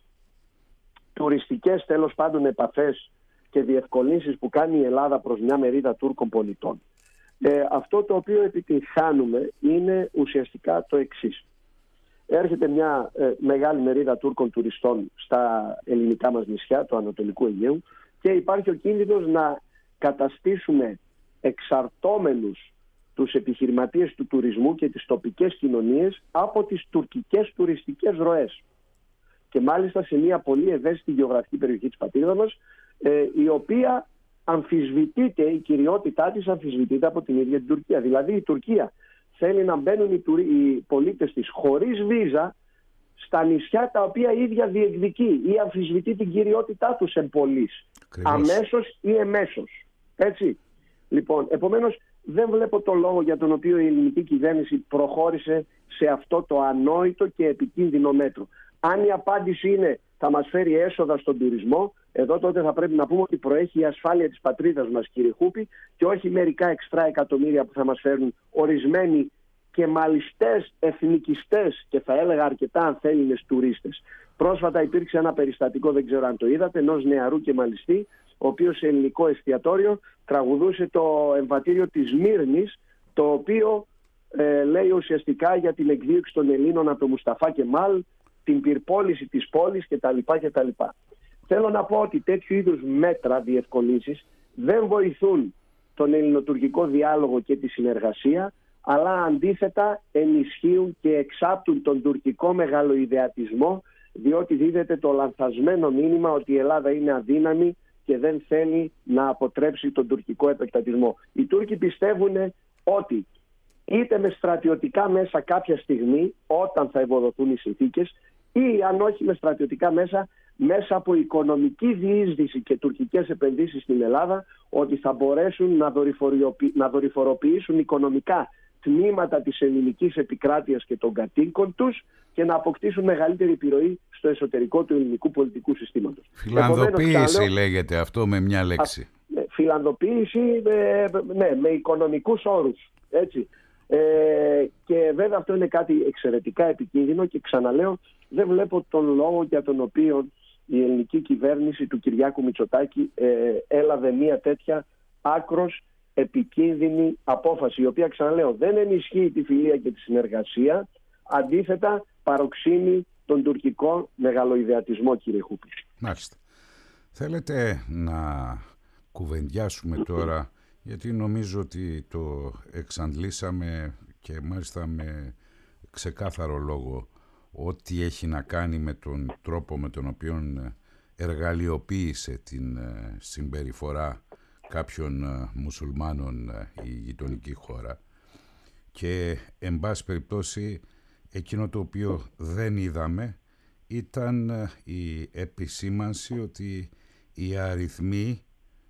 B: τουριστικές, τέλος πάντων, επαφές και διευκολύνσεις που κάνει η Ελλάδα προς μια μερίδα Τούρκων πολιτών, ε, αυτό το οποίο επιτυχάνουμε είναι ουσιαστικά το εξής. Έρχεται μια ε, μεγάλη μερίδα Τούρκων τουριστών στα ελληνικά μας νησιά του Ανατολικού Αιγαίου και υπάρχει ο κίνδυνος να καταστήσουμε εξαρτώμενους τους επιχειρηματίες του τουρισμού και τις τοπικές κοινωνίες από τις τουρκικές τουριστικές ροές. Και μάλιστα σε μια πολύ ευαίσθητη γεωγραφική περιοχή της πατρίδας μας, ε, η οποία αμφισβητείται, η κυριότητά της αμφισβητείται από την ίδια την Τουρκία. Δηλαδή η Τουρκία θέλει να μπαίνουν οι, τουρι... οι πολίτες της χωρίς βίζα στα νησιά τα οποία η ίδια διεκδικεί ή αμφισβητεί την κυριότητά τους εμπολής, αμέσως ή εμέσως. Έτσι. Λοιπόν, επομένως δεν βλέπω το λόγο για τον οποίο η ελληνική κυβέρνηση προχώρησε σε αυτό το ανόητο και επικίνδυνο μέτρο. Αν η απάντηση είναι θα μας φέρει έσοδα στον τουρισμό, εδώ τότε θα πρέπει να πούμε ότι προέχει η ασφάλεια της πατρίδας μας, κύριε Χούπη, και όχι μερικά εξτρά εκατομμύρια που θα μας φέρουν ορισμένοι και μαλιστές, εθνικιστές και θα έλεγα αρκετά ανθέλληνες τουρίστες. Πρόσφατα υπήρξε ένα περιστατικό, δεν ξέρω αν το είδατε, ενός νεαρού και μαλιστή, ο οποίος σε ελληνικό εστιατόριο τραγουδούσε το εμβατήριο της Μύρνης, το οποίο ε, λέει ουσιαστικά για την εκδίωξη των Ελλήνων από τον Μουσταφά Κεμάλ, την πυρπόληση της πόλης κτλ. κτλ. Θέλω να πω ότι τέτοιου είδους μέτρα, διευκολύνσεις, δεν βοηθούν τον ελληνοτουρκικό διάλογο και τη συνεργασία, αλλά αντίθετα ενισχύουν και εξάπτουν τον τουρκικό μεγαλοειδεατισμό, διότι δίδεται το λανθασμένο μήνυμα ότι η Ελλάδα είναι αδύναμη και δεν θέλει να αποτρέψει τον τουρκικό επεκτατισμό. Οι Τούρκοι πιστεύουν ότι είτε με στρατιωτικά μέσα κάποια στιγμή, όταν θα ευοδοθούν οι συνθήκες, ή αν όχι με στρατιωτικά μέσα, μέσα από οικονομική διείσδυση και τουρκικές επενδύσεις στην Ελλάδα, ότι θα μπορέσουν να, να δορυφοροποιήσουν οικονομικά τμήματα της ελληνικής επικράτειας και των κατοίκων τους και να αποκτήσουν μεγαλύτερη επιρροή στο εσωτερικό του ελληνικού πολιτικού συστήματος.
A: Φιλανδοποίηση ξαναλέω, λέγεται αυτό με μια λέξη.
B: Α, φιλανδοποίηση με, ναι, με οικονομικούς όρους. Έτσι. Ε, και βέβαια αυτό είναι κάτι εξαιρετικά επικίνδυνο και ξαναλέω δεν βλέπω τον λόγο για τον οποίο η ελληνική κυβέρνηση του Κυριάκου Μητσοτάκη ε, έλαβε μια τέτοια άκρος επικίνδυνη απόφαση, η οποία ξαναλέω δεν ενισχύει τη φιλία και τη συνεργασία, αντίθετα παροξύνει τον τουρκικό μεγαλοειδεατισμό, κύριε Χούπη.
A: Μάλιστα. Θέλετε να κουβεντιάσουμε τώρα, γιατί νομίζω ότι το εξαντλήσαμε και μάλιστα με ξεκάθαρο λόγο, ό,τι έχει να κάνει με τον τρόπο με τον οποίο εργαλειοποίησε την συμπεριφορά κάποιων μουσουλμάνων η γειτονική χώρα. Και εν πάση περιπτώσει εκείνο το οποίο δεν είδαμε ήταν η επισήμανση ότι οι αριθμοί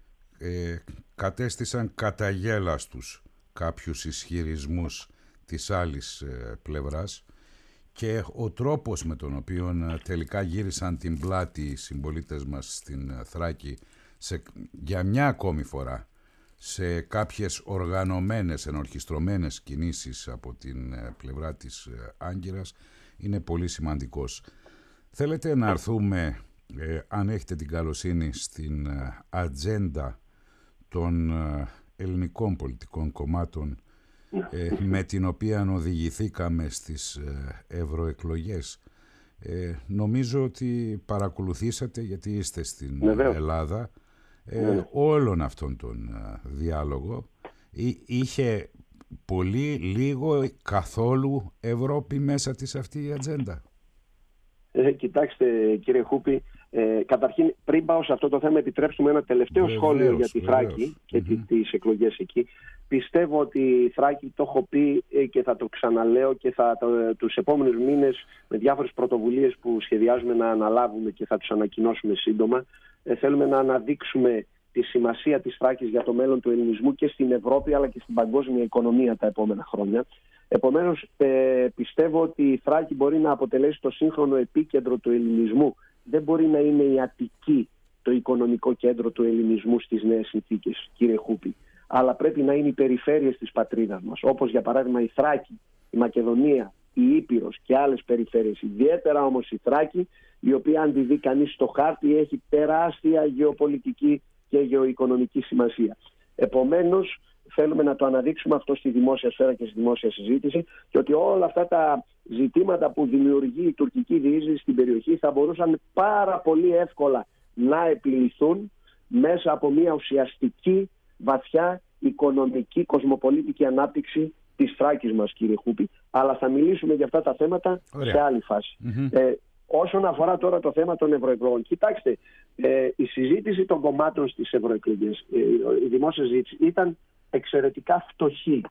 A: ε, κατέστησαν καταγέλαστους κάποιους ισχυρισμούς της άλλης ε, πλευράς και ο τρόπος με τον οποίο τελικά γύρισαν την πλάτη οι συμπολίτες μας στην Θράκη σε, για μια ακόμη φορά σε κάποιες οργανωμένες, ενορχιστρωμένες κινήσεις από την πλευρά της Άγκυρας είναι πολύ σημαντικός. Θέλετε να έρθουμε, ε, αν έχετε την καλοσύνη, στην ατζέντα των ελληνικών πολιτικών κομμάτων ε, με την οποία οδηγηθήκαμε στις ε, ευρωεκλογές. Ε, νομίζω ότι παρακολουθήσατε, γιατί είστε στην
B: Βεβαίως.
A: Ελλάδα, ε, όλον αυτόν τον ε, διάλογο. Εί, είχε πολύ, λίγο, καθόλου Ευρώπη μέσα της αυτή η ατζέντα?
B: Ε, κοιτάξτε κύριε Χούπη, ε, καταρχήν πριν πάω σε αυτό το θέμα, επιτρέψτε μου ένα τελευταίο
A: Βεβαίως,
B: σχόλιο για τη Θράκη
A: βεβαίως.
B: και
A: Mm-hmm.
B: τις εκλογές εκεί. Πιστεύω ότι η Θράκη, το έχω πει και θα το ξαναλέω και θα το, τους επόμενους μήνες με διάφορες πρωτοβουλίες που σχεδιάζουμε να αναλάβουμε και θα τους ανακοινώσουμε σύντομα, ε, θέλουμε να αναδείξουμε τη σημασία της Θράκης για το μέλλον του ελληνισμού και στην Ευρώπη αλλά και στην παγκόσμια οικονομία τα επόμενα χρόνια. Επομένως, ε, πιστεύω ότι η Θράκη μπορεί να αποτελέσει το σύγχρονο επίκεντρο του ελληνισμού. Δεν μπορεί να είναι η Αττική το οικονομικό κέντρο του ελληνισμού στις νέες συνθήκες, κύριε Χούπη. Αλλά πρέπει να είναι οι περιφέρειες της πατρίδας μας, όπως για παράδειγμα η Θράκη, η Μακεδονία, η Ήπειρος και άλλες περιφέρειες. Ιδιαίτερα όμως η Θράκη, η οποία αν τη δει κανείς στο χάρτη έχει τεράστια γεωπολιτική και γεωοικονομική σημασία. Επομένως, θέλουμε να το αναδείξουμε αυτό στη δημόσια σφαίρα και στη δημόσια συζήτηση και ότι όλα αυτά τα ζητήματα που δημιουργεί η τουρκική διείσδυση στην περιοχή θα μπορούσαν πάρα πολύ εύκολα να επιληθούν μέσα από μια ουσιαστική, βαθιά, οικονομική, κοσμοπολίτικη ανάπτυξη της Θράκης μας, κύριε Χούπη. Αλλά θα μιλήσουμε για αυτά τα θέματα Ωραία. σε άλλη φάση. Mm-hmm. Ε, όσον αφορά τώρα το θέμα των ευρωεκλογών, κοιτάξτε, ε, η συζήτηση των κομμάτων στις ευρωεκλογές, ε, η δημόσια συζήτηση ήταν εξαιρετικά φτωχή.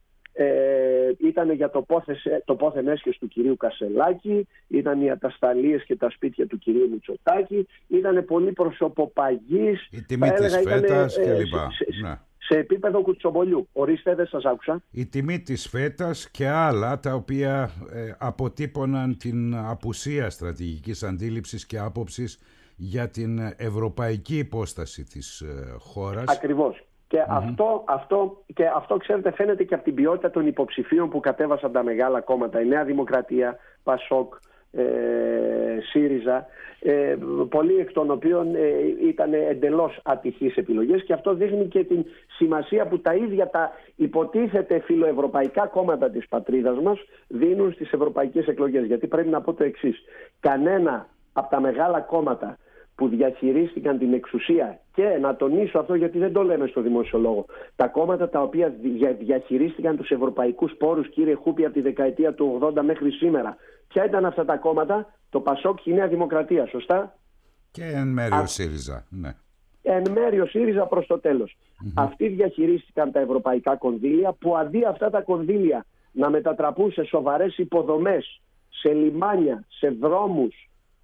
B: Ε, ήταν για το πόθεν το πόθεν έσχες του κυρίου Κασελάκη, ήταν οι ατασταλίες και τα σπίτια του κυρίου Μητσοτάκη, ήταν πολύ προσωποπαγής,
A: η τιμή της φέτας
B: ε,
A: κλπ.
B: Σε, σε,
A: ναι.
B: σε επίπεδο κουτσομπολιού. Ορίστε, δεν σας άκουσα.
A: Η τιμή της φέτας και άλλα τα οποία ε, αποτύπωναν την απουσία στρατηγικής αντίληψης και άποψης για την ευρωπαϊκή υπόσταση της ε, χώρας.
B: Ακριβώς. Και, mm-hmm. αυτό, αυτό, και αυτό, ξέρετε, φαίνεται και από την ποιότητα των υποψηφίων που κατέβασαν τα μεγάλα κόμματα. Η Νέα Δημοκρατία, Πασόκ, ε, ΣΥΡΙΖΑ, ε, πολλοί εκ των οποίων ε, ήταν εντελώς ατυχείς επιλογές, και αυτό δείχνει και την σημασία που τα ίδια τα υποτίθεται φιλοευρωπαϊκά κόμματα της πατρίδας μας δίνουν στις ευρωπαϊκές εκλογές. Γιατί πρέπει να πω το εξής. Κανένα από τα μεγάλα κόμματα που διαχειρίστηκαν την εξουσία, και να τονίσω αυτό γιατί δεν το λέμε στο δημόσιο λόγο, τα κόμματα τα οποία διαχειρίστηκαν τους ευρωπαϊκούς πόρους, κύριε Χούπη, από τη δεκαετία του ογδόντα μέχρι σήμερα. Ποια ήταν αυτά τα κόμματα? Το Πασόκ και η Νέα Δημοκρατία, σωστά?
A: Και εν μέρει ο ΣΥΡΙΖΑ, ναι.
B: Εν μέρει ο ΣΥΡΙΖΑ προς το τέλος. Mm-hmm. Αυτοί διαχειρίστηκαν τα ευρωπαϊκά κονδύλια, που αντί αυτά τα κονδύλια να μετατραπούν σε σοβαρές υποδομές, σε λιμάνια, σε δρόμους,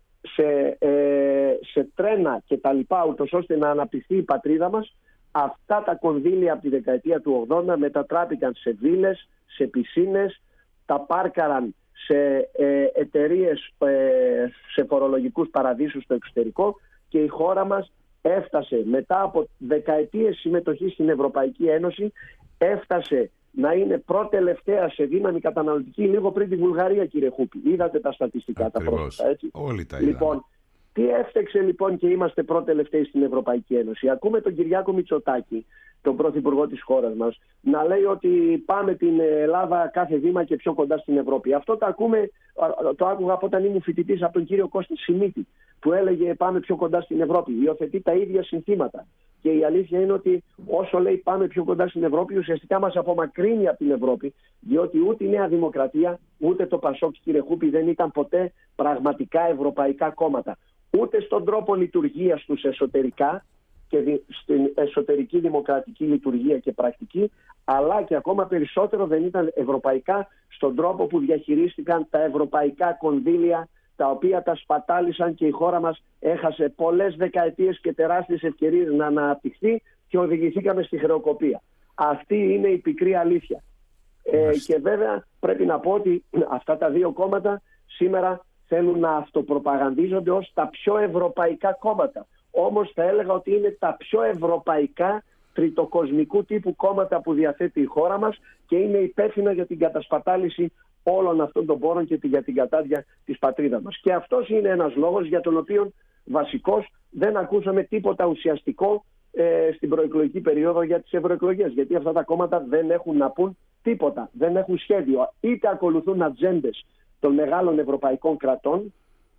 B: σε, ε, σε τρένα και τα λοιπά, ούτως ώστε να αναπτυχθεί η πατρίδα μας, αυτά τα κονδύλια από τη δεκαετία του ογδόντα μετατράπηκαν σε βίλες, σε πισίνες, τα πάρκαραν σε ε, εταιρείες, ε, σε φορολογικούς παραδείσους στο εξωτερικό, και η χώρα μας έφτασε μετά από δεκαετίες συμμετοχής στην Ευρωπαϊκή Ένωση, έφτασε να είναι πρώτη-τελευταία σε δύναμη καταναλωτική, λίγο πριν τη Βουλγαρία, κύριε Χούπη. Είδατε τα στατιστικά, τα πρόσφατα, έτσι.
A: Όλοι τα είδαμε.
B: Λοιπόν, τι έφταξε λοιπόν και είμαστε πρώτη-τελευταίοι στην Ευρωπαϊκή Ένωση? Ακούμε τον Κυριάκο Μητσοτάκη, τον πρωθυπουργό της χώρας μας, να λέει ότι πάμε την Ελλάδα κάθε βήμα και πιο κοντά στην Ευρώπη. Αυτό το ακούμε, το άκουγα από όταν ήμουν φοιτητής από τον κύριο Κώστα Σιμίτη, που έλεγε πάμε πιο κοντά στην Ευρώπη. Υιοθετεί τα ίδια συνθήματα. Και η αλήθεια είναι ότι όσο λέει πάμε πιο κοντά στην Ευρώπη, ουσιαστικά μας απομακρύνει από την Ευρώπη, διότι ούτε η Νέα Δημοκρατία, ούτε το Πασόκ, κύριε Χούπη, δεν ήταν ποτέ πραγματικά ευρωπαϊκά κόμματα. Ούτε στον τρόπο λειτουργίας τους εσωτερικά και στην εσωτερική δημοκρατική λειτουργία και πρακτική, αλλά και ακόμα περισσότερο δεν ήταν ευρωπαϊκά στον τρόπο που διαχειρίστηκαν τα ευρωπαϊκά κονδύλια, τα οποία τα σπατάλησαν, και η χώρα μας έχασε πολλές δεκαετίες και τεράστιες ευκαιρίες να αναπτυχθεί και οδηγηθήκαμε στη χρεοκοπία. Αυτή είναι η πικρή αλήθεια. Ε, και βέβαια πρέπει να πω ότι αυτά τα δύο κόμματα σήμερα θέλουν να αυτοπροπαγανδίζονται ως τα πιο ευρωπαϊκά κόμματα. Όμως θα έλεγα ότι είναι τα πιο ευρωπαϊκά τριτοκοσμικού τύπου κόμματα που διαθέτει η χώρα μας και είναι υπεύθυνα για την κατασπατάληση όλων αυτών των πόρων και για την κατάδια της πατρίδας μας. Και αυτός είναι ένας λόγος για τον οποίο βασικός δεν ακούσαμε τίποτα ουσιαστικό ε, στην προεκλογική περίοδο για τις ευρωεκλογές. Γιατί αυτά τα κόμματα δεν έχουν να πούν τίποτα, δεν έχουν σχέδιο. Είτε ακολουθούν ατζέντες των μεγάλων ευρωπαϊκών κρατών,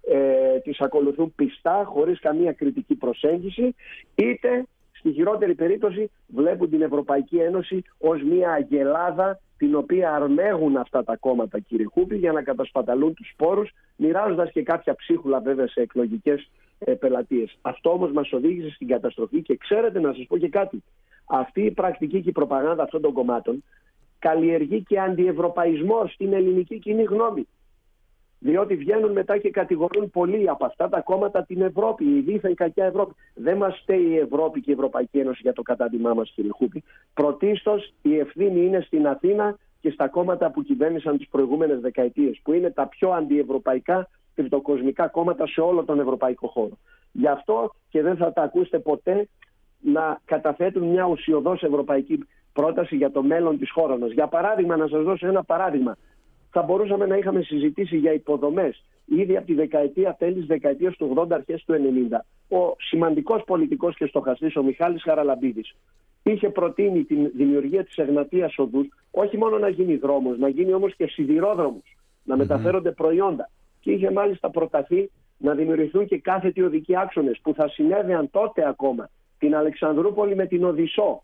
B: ε, τις ακολουθούν πιστά, χωρίς καμία κριτική προσέγγιση, είτε στη χειρότερη περίπτωση βλέπουν την Ευρωπαϊκή Ένωση ως μια αγελάδα την οποία αρμέγουν αυτά τα κόμματα, κύριε Χούπη, για να κατασπαταλούν τους πόρους, μοιράζοντας και κάποια ψίχουλα βέβαια σε εκλογικές ε, πελατείες. Αυτό όμως μας οδήγησε στην καταστροφή και ξέρετε να σας πω και κάτι. Αυτή η πρακτική και η προπαγάνδα αυτών των κομμάτων καλλιεργεί και αντιευρωπαϊσμό στην ελληνική κοινή γνώμη. Διότι βγαίνουν μετά και κατηγορούν πολλοί από αυτά τα κόμματα την Ευρώπη, η δίθεν κακιά Ευρώπη. Δεν μας φταίει η Ευρώπη και η Ευρωπαϊκή Ένωση για το κατάντημά μας, κύριε Χούπη. Πρωτίστως η ευθύνη είναι στην Αθήνα και στα κόμματα που κυβέρνησαν τις προηγούμενες δεκαετίες, που είναι τα πιο αντιευρωπαϊκά τριτοκοσμικά κόμματα σε όλο τον ευρωπαϊκό χώρο. Γι' αυτό και δεν θα τα ακούσετε ποτέ να καταθέτουν μια ουσιωδώς ευρωπαϊκή πρόταση για το μέλλον της χώρας μας. Για παράδειγμα, να σας δώσω ένα παράδειγμα. Θα μπορούσαμε να είχαμε συζητήσει για υποδομές ήδη από τη δεκαετία, τέλη της δεκαετίας του ογδόντα, αρχές του ενενήντα. Ο σημαντικός πολιτικός και στοχαστής, ο Μιχάλης Χαραλαμπίδης, είχε προτείνει τη δημιουργία της Εγνατίας Οδούς, όχι μόνο να γίνει δρόμος, να γίνει όμως και σιδηρόδρομος, να mm-hmm. μεταφέρονται προϊόντα. Και είχε μάλιστα προταθεί να δημιουργηθούν και κάθετοι οδικοί άξονες που θα συνέδεαν τότε ακόμα την Αλεξανδρούπολη με την Οδυσσό.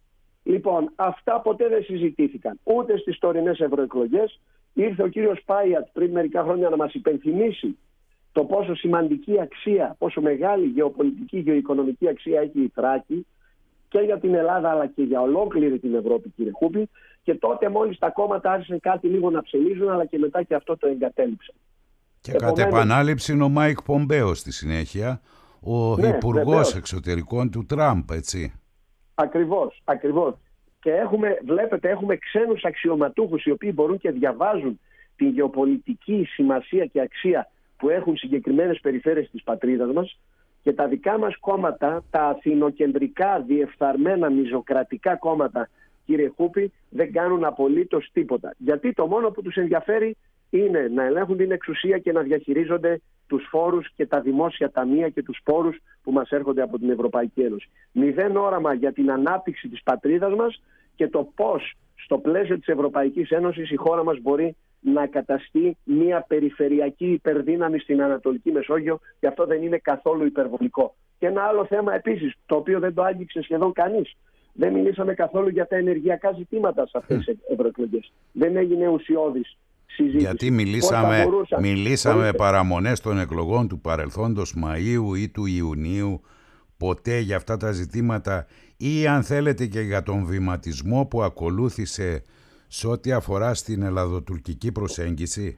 B: Λοιπόν, αυτά ποτέ δεν συζητήθηκαν ούτε στις τωρινές ευρωεκλογές. Ήρθε ο κύριος Πάιατ πριν μερικά χρόνια να μας υπενθυμίσει το πόσο σημαντική αξία, πόσο μεγάλη γεωπολιτική, γεωοικονομική αξία έχει η Θράκη και για την Ελλάδα αλλά και για ολόκληρη την Ευρώπη, κύριε Χούπη. Και τότε μόλις τα κόμματα άρχισαν κάτι λίγο να ψελίζουν, αλλά και μετά και αυτό το εγκατέλειψαν.
A: Και Επομένως, κατ' επανάληψη είναι ο Μάικ Πομπέο στη συνέχεια, ο ναι, υπουργός βεβαίως. εξωτερικών του Τραμπ, έτσι. Ακριβώς,
B: ακριβώς. Και έχουμε, βλέπετε, έχουμε ξένους αξιωματούχους οι οποίοι μπορούν και διαβάζουν την γεωπολιτική σημασία και αξία που έχουν συγκεκριμένες περιφέρειες της πατρίδας μας, και τα δικά μας κόμματα, τα αθηνοκεντρικά, διεφθαρμένα, μιζοκρατικά κόμματα, κύριε Χούπη, δεν κάνουν απολύτως τίποτα. Γιατί το μόνο που τους ενδιαφέρει είναι να ελέγχουν την εξουσία και να διαχειρίζονται τους φόρους και τα δημόσια ταμεία και τους πόρους που μας έρχονται από την Ευρωπαϊκή Ένωση. Μηδέν όραμα για την ανάπτυξη της πατρίδας μας και το πώς στο πλαίσιο της Ευρωπαϊκής Ένωσης η χώρα μας μπορεί να καταστεί μια περιφερειακή υπερδύναμη στην Ανατολική Μεσόγειο, και αυτό δεν είναι καθόλου υπερβολικό. Και ένα άλλο θέμα επίσης, το οποίο δεν το άγγιξε σχεδόν κανείς. Δεν μιλήσαμε καθόλου για τα ενεργειακά ζητήματα σε αυτές τις ευρωεκλογές. Δεν έγινε ουσιώδης συζήτηση.
A: Γιατί μιλήσαμε, μιλήσαμε με παραμονές των εκλογών του παρελθόντος Μαΐου ή του Ιουνίου ποτέ για αυτά τα ζητήματα, ή αν θέλετε και για τον βηματισμό που ακολούθησε σε ό,τι αφορά στην ελλαδοτουρκική προσέγγιση?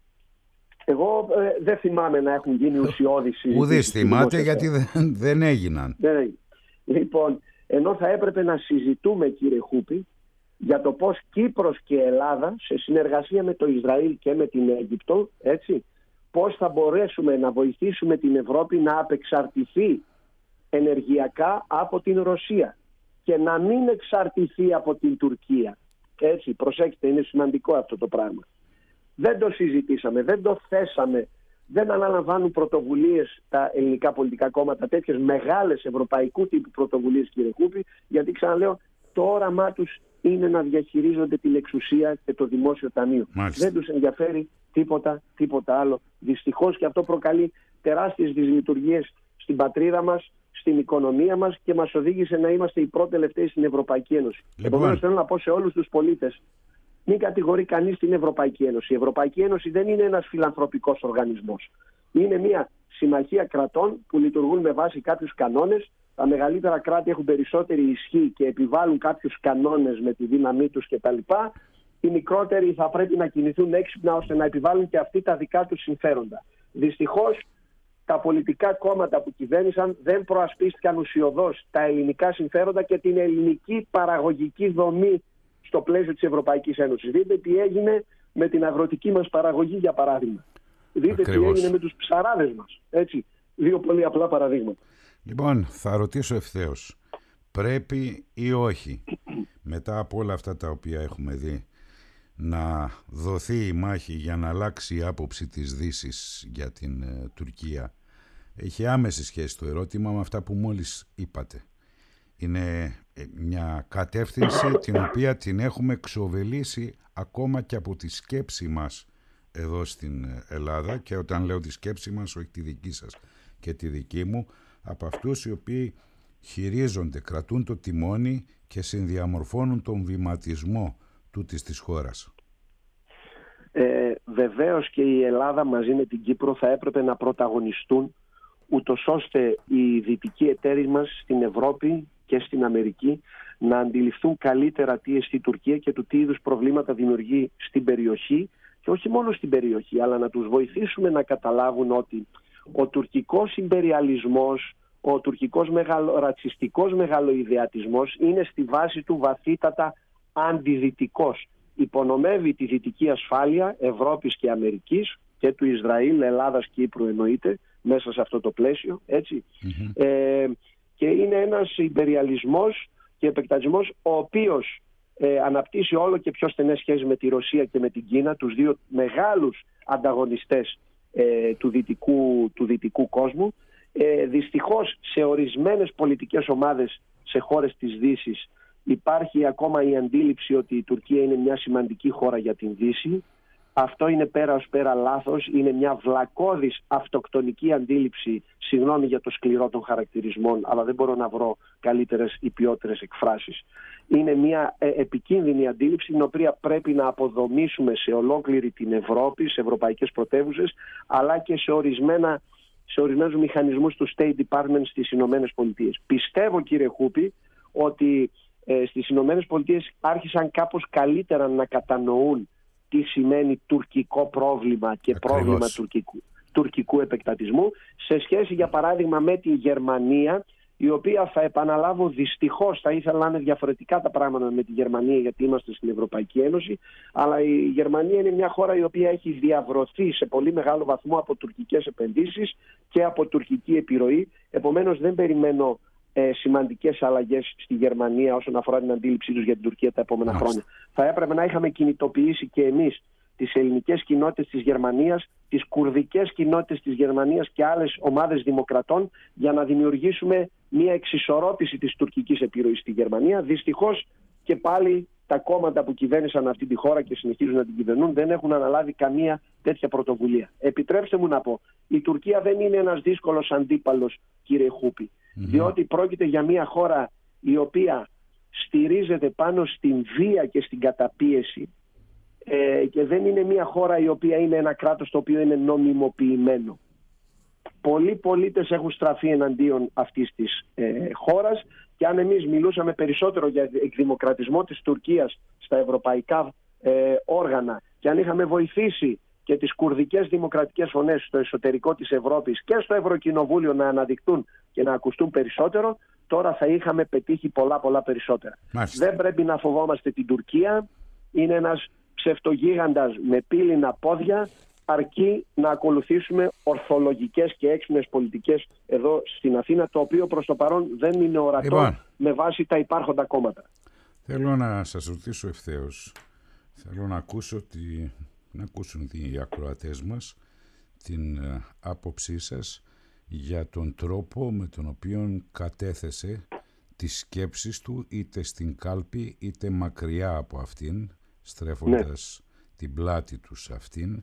B: Εγώ ε, δεν θυμάμαι να έχουν γίνει ουσιώδεις συζητήσεις.
A: Ουδής θυμάται, γιατί δεν, δεν έγιναν.
B: Δεν. Λοιπόν, ενώ θα έπρεπε να συζητούμε, κύριε Χούπη, για το πώς Κύπρος και Ελλάδα σε συνεργασία με το Ισραήλ και με την Αίγυπτο, έτσι, πώς θα μπορέσουμε να βοηθήσουμε την Ευρώπη να απεξαρτηθεί ενεργειακά από την Ρωσία και να μην εξαρτηθεί από την Τουρκία. Έτσι, προσέξτε, είναι σημαντικό αυτό το πράγμα. Δεν το συζητήσαμε, δεν το θέσαμε, δεν αναλαμβάνουν πρωτοβουλίες τα ελληνικά πολιτικά κόμματα, τέτοιες μεγάλες ευρωπαϊκού τύπου πρωτοβουλίες, κύριε Χούπη, γιατί ξαναλέω, το όραμά τους είναι να διαχειρίζονται την εξουσία και το δημόσιο ταμείο. Μάλιστα. Δεν τους ενδιαφέρει τίποτα, τίποτα άλλο. Δυστυχώς, και αυτό προκαλεί τεράστιες δυσλειτουργίες στην πατρίδα μας, στην οικονομία μας, και μας οδήγησε να είμαστε οι πρώτοι τελευταίοι στην Ευρωπαϊκή Ένωση. Λοιπόν. Επομένως, θέλω να πω σε όλους τους πολίτες, μην κατηγορεί κανείς την Ευρωπαϊκή Ένωση. Η Ευρωπαϊκή Ένωση δεν είναι ένας φιλανθρωπικός οργανισμός. Είναι μια συμμαχία κρατών που λειτουργούν με βάση κάποιους κανόνες. Τα μεγαλύτερα κράτη έχουν περισσότερη ισχύ και επιβάλλουν κάποιους κανόνες με τη δύναμή τους κτλ. Οι μικρότεροι θα πρέπει να κινηθούν έξυπνα ώστε να επιβάλλουν και αυτοί τα δικά τους συμφέροντα. Δυστυχώς, τα πολιτικά κόμματα που κυβέρνησαν δεν προασπίστηκαν ουσιωδώς τα ελληνικά συμφέροντα και την ελληνική παραγωγική δομή στο πλαίσιο της Ευρωπαϊκής Ένωσης. Δείτε τι έγινε με την αγροτική μας παραγωγή, για παράδειγμα. Δείτε Ακριβώς. τι έγινε με τους ψαράδες μας. Έτσι, δύο πολύ απλά παραδείγματα.
A: Λοιπόν, θα ρωτήσω ευθέως. πρέπει ή όχι, μετά από όλα αυτά τα οποία έχουμε δει, να δοθεί η μάχη για να αλλάξει η άποψη της Δύσης για την ε, Τουρκία? Έχει άμεση σχέση το ερώτημα με αυτά που μόλις είπατε. Είναι μια κατεύθυνση την οποία την έχουμε ξοβελήσει ακόμα και από τη σκέψη μας εδώ στην Ελλάδα, και όταν λέω τη σκέψη μας, όχι τη δική σας και τη δική μου, από αυτούς οι οποίοι χειρίζονται, κρατούν το τιμόνι και συνδιαμορφώνουν τον βηματισμό τούτης της χώρας.
B: Ε, βεβαίως και η Ελλάδα μαζί με την Κύπρο θα έπρεπε να πρωταγωνιστούν, ούτως ώστε οι δυτικοί εταίροι μας στην Ευρώπη και στην Αμερική να αντιληφθούν καλύτερα τι εστί η Τουρκία και του τι είδους προβλήματα δημιουργεί στην περιοχή, και όχι μόνο στην περιοχή, αλλά να τους βοηθήσουμε να καταλάβουν ότι ο τουρκικός ιμπεριαλισμός, ο τουρκικός μεγαλο, ρατσιστικός μεγαλοειδεατισμός είναι στη βάση του βαθύτατα αντιδυτικός. Υπονομεύει τη δυτική ασφάλεια Ευρώπης και Αμερικής και του Ισραήλ, Ελλάδας, Κύπρου εννοείται, μέσα σε αυτό το πλαίσιο, έτσι. Mm-hmm. Ε, και είναι ένας ιμπεριαλισμός και επεκτατισμός ο οποίος ε, αναπτύσσει όλο και πιο στενές σχέσεις με τη Ρωσία και με την Κίνα, τους δύο μεγάλους ανταγωνιστές ε, του, δυτικού, του δυτικού κόσμου. Ε, δυστυχώς σε ορισμένες πολιτικές ομάδες σε χώρες της Δύσης υπάρχει ακόμα η αντίληψη ότι η Τουρκία είναι μια σημαντική χώρα για την Δύση. Αυτό είναι πέρα ως πέρα λάθος, είναι μια βλακώδης αυτοκτονική αντίληψη, συγγνώμη για το σκληρό των χαρακτηρισμών, αλλά δεν μπορώ να βρω καλύτερες ή ποιότερες εκφράσεις. Είναι μια ε, επικίνδυνη αντίληψη, την οποία πρέπει να αποδομήσουμε σε ολόκληρη την Ευρώπη, σε ευρωπαϊκές πρωτεύουσες, αλλά και σε, ορισμένα, σε ορισμένους μηχανισμούς του State Department στις Ηνωμένες Πολιτείες. Πιστεύω, κύριε Χούπη, ότι ε, στις Ηνωμένες Πολιτείες άρχισαν κάπως καλύτερα να κατανοούν τι σημαίνει τουρκικό πρόβλημα και Ακριβώς. πρόβλημα τουρκικού, τουρκικού επεκτατισμού, σε σχέση για παράδειγμα με τη Γερμανία, η οποία, θα επαναλάβω, δυστυχώς θα ήθελα να είναι διαφορετικά τα πράγματα με τη Γερμανία, γιατί είμαστε στην Ευρωπαϊκή Ένωση, αλλά η Γερμανία είναι μια χώρα η οποία έχει διαβρωθεί σε πολύ μεγάλο βαθμό από τουρκικές επενδύσεις και από τουρκική επιρροή. Επομένως δεν περιμένω ε, σημαντικές αλλαγές στη Γερμανία όσον αφορά την αντίληψή τους για την Τουρκία τα επόμενα Μάλιστα. χρόνια. Θα έπρεπε να είχαμε κινητοποιήσει και εμείς τις ελληνικές κοινότητες της Γερμανίας, τις κουρδικές κοινότητες της Γερμανίας και άλλες ομάδες δημοκρατών, για να δημιουργήσουμε μια εξισορρόπηση της τουρκικής επιρροής στη Γερμανία. Δυστυχώς και πάλι τα κόμματα που κυβέρνησαν αυτή τη χώρα και συνεχίζουν να την κυβερνούν δεν έχουν αναλάβει καμία τέτοια πρωτοβουλία. Επιτρέψτε μου να πω, η Τουρκία δεν είναι ένας δύσκολος αντίπαλος, κύριε Χούπη, mm-hmm. διότι πρόκειται για μια χώρα η οποία στηρίζεται πάνω στην βία και στην καταπίεση, ε, και δεν είναι μια χώρα η οποία είναι ένα κράτος το οποίο είναι νομιμοποιημένο. Πολλοί πολίτες έχουν στραφεί εναντίον αυτής της ε, χώρας, και αν εμείς μιλούσαμε περισσότερο για εκδημοκρατισμό της Τουρκίας στα ευρωπαϊκά ε, όργανα, και αν είχαμε βοηθήσει και τις κουρδικές δημοκρατικές φωνές στο εσωτερικό της Ευρώπης και στο Ευρωκοινοβούλιο να αναδεικτούν και να ακουστούν περισσότερο, τώρα θα είχαμε πετύχει πολλά πολλά περισσότερα. Μάλιστα. Δεν πρέπει να φοβόμαστε την Τουρκία. Είναι ένας ψευτογίγαντας με πύληνα πόδια, αρκεί να ακολουθήσουμε ορθολογικές και έξυπνες πολιτικές εδώ στην Αθήνα, το οποίο προς το παρόν δεν είναι ορατό λοιπόν, με βάση τα υπάρχοντα κόμματα.
A: Θέλω να σας ρωτήσω ευθέως, θέλω να ακούσω τη, να ακούσουν οι ακροατές μας την άποψή σας για τον τρόπο με τον οποίο κατέθεσε τις σκέψεις του, είτε στην κάλπη είτε μακριά από αυτήν, στρέφοντας ναι. την πλάτη του σε αυτήν,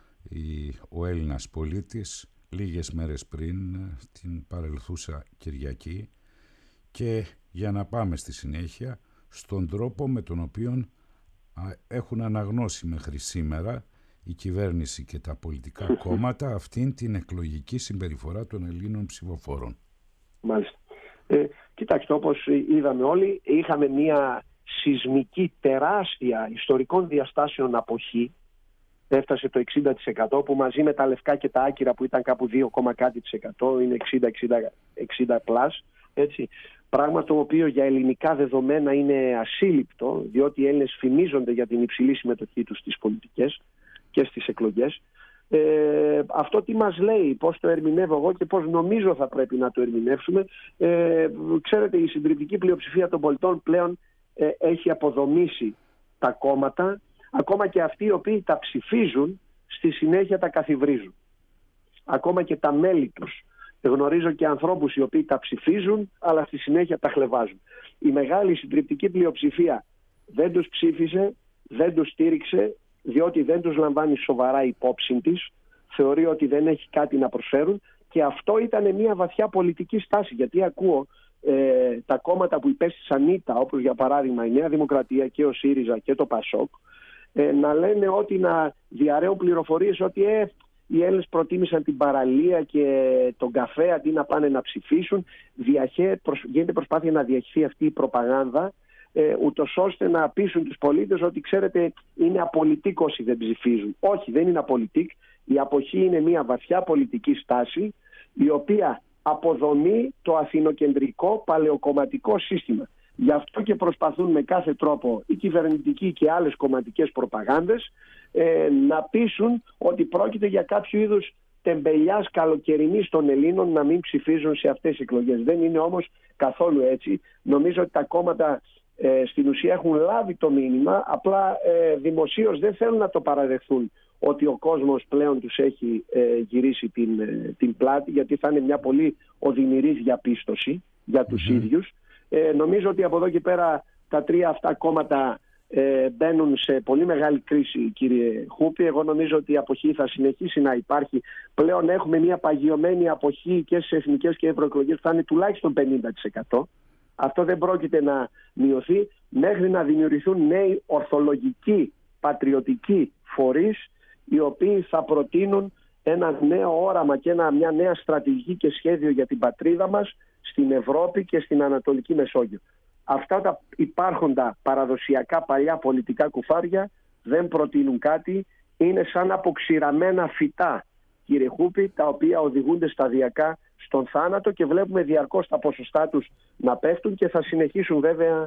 A: ο Έλληνας πολίτης λίγες μέρες πριν την παρελθούσα Κυριακή, και για να πάμε στη συνέχεια στον τρόπο με τον οποίο έχουν αναγνώσει μέχρι σήμερα η κυβέρνηση και τα πολιτικά κόμματα αυτήν την εκλογική συμπεριφορά των Ελλήνων ψηφοφόρων.
B: Μάλιστα. Ε, κοιτάξτε, όπως είδαμε όλοι, είχαμε μια σεισμική τεράστια ιστορικών διαστάσεων αποχή. Έφτασε το εξήντα τοις εκατό, που μαζί με τα λευκά και τα άκυρα που ήταν κάπου δύο, κάτι τοις εκατό, είναι εξήντα εξήντα πλας, έτσι. Πράγμα το οποίο για ελληνικά δεδομένα είναι ασύλληπτο, διότι οι Έλληνες φημίζονται για την υψηλή συμμετοχή τους στις πολιτικές και στις εκλογές. Ε, αυτό τι μας λέει, πώς το ερμηνεύω εγώ και πώς νομίζω θα πρέπει να το ερμηνεύσουμε. Ε, ξέρετε, η συντριπτική πλειοψηφία των πολιτών πλέον ε, έχει αποδομήσει τα κόμματα, ακόμα και αυτοί οι οποίοι τα ψηφίζουν, στη συνέχεια τα καθιβρίζουν. Ακόμα και τα μέλη τους. Γνωρίζω και ανθρώπους οι οποίοι τα ψηφίζουν, αλλά στη συνέχεια τα χλευάζουν. Η μεγάλη συντριπτική πλειοψηφία δεν τους ψήφισε, δεν τους στήριξε, διότι δεν τους λαμβάνει σοβαρά υπόψη της, θεωρεί ότι δεν έχει κάτι να προσφέρουν, και αυτό ήταν μια βαθιά πολιτική στάση, γιατί ακούω ε, τα κόμματα που υπέστησαν ήττα, όπως για παράδειγμα η Νέα Δημοκρατία και ο ΣΥΡΙΖΑ και το ΠΑΣΟΚ, ε, να λένε ότι να διαρρέουν πληροφορίες ότι ε, οι Έλληνες προτίμησαν την παραλία και τον καφέ αντί να πάνε να ψηφίσουν. Διαχέ, προσ, γίνεται προσπάθεια να διαχειριστεί αυτή η προπαγάνδα, ε, ούτως ώστε να πείσουν τους πολίτες ότι, ξέρετε, είναι απολυτικ όσοι δεν ψηφίζουν. Όχι, δεν είναι απολυτικ. Η αποχή είναι μια βαθιά πολιτική στάση, η οποία αποδομεί το αθηνοκεντρικό παλαιοκομματικό σύστημα. Γι' αυτό και προσπαθούν με κάθε τρόπο οι κυβερνητικοί και άλλες κομματικές προπαγάνδες ε, να πείσουν ότι πρόκειται για κάποιο είδους τεμπελιάς καλοκαιρινής των Ελλήνων να μην ψηφίζουν σε αυτές τις εκλογές. Δεν είναι όμως καθόλου έτσι. Νομίζω ότι τα κόμματα ε, στην ουσία έχουν λάβει το μήνυμα, απλά ε, δημοσίως δεν θέλουν να το παραδεχθούν ότι ο κόσμος πλέον τους έχει ε, γυρίσει την, ε, την πλάτη, γιατί θα είναι μια πολύ οδυνηρής διαπίστωση για τους mm-hmm. ίδιους. Ε, νομίζω ότι από εδώ και πέρα τα τρία αυτά κόμματα ε, μπαίνουν σε πολύ μεγάλη κρίση, κύριε Χούπη. Εγώ νομίζω ότι η αποχή θα συνεχίσει να υπάρχει. Πλέον έχουμε μια παγιωμένη αποχή και στις εθνικές και ευρωεκλογές που θα είναι τουλάχιστον πενήντα τοις εκατό. Αυτό δεν πρόκειται να μειωθεί μέχρι να δημιουργηθούν νέοι ορθολογικοί, πατριωτικοί φορείς, οι οποίοι θα προτείνουν ένα νέο όραμα και ένα, μια νέα στρατηγική και σχέδιο για την πατρίδα μας στην Ευρώπη και στην Ανατολική Μεσόγειο. Αυτά τα υπάρχοντα παραδοσιακά παλιά πολιτικά κουφάρια δεν προτείνουν κάτι, είναι σαν αποξηραμένα φυτά, κύριε Χούπη, τα οποία οδηγούνται σταδιακά στον θάνατο και βλέπουμε διαρκώς τα ποσοστά τους να πέφτουν και θα συνεχίσουν βέβαια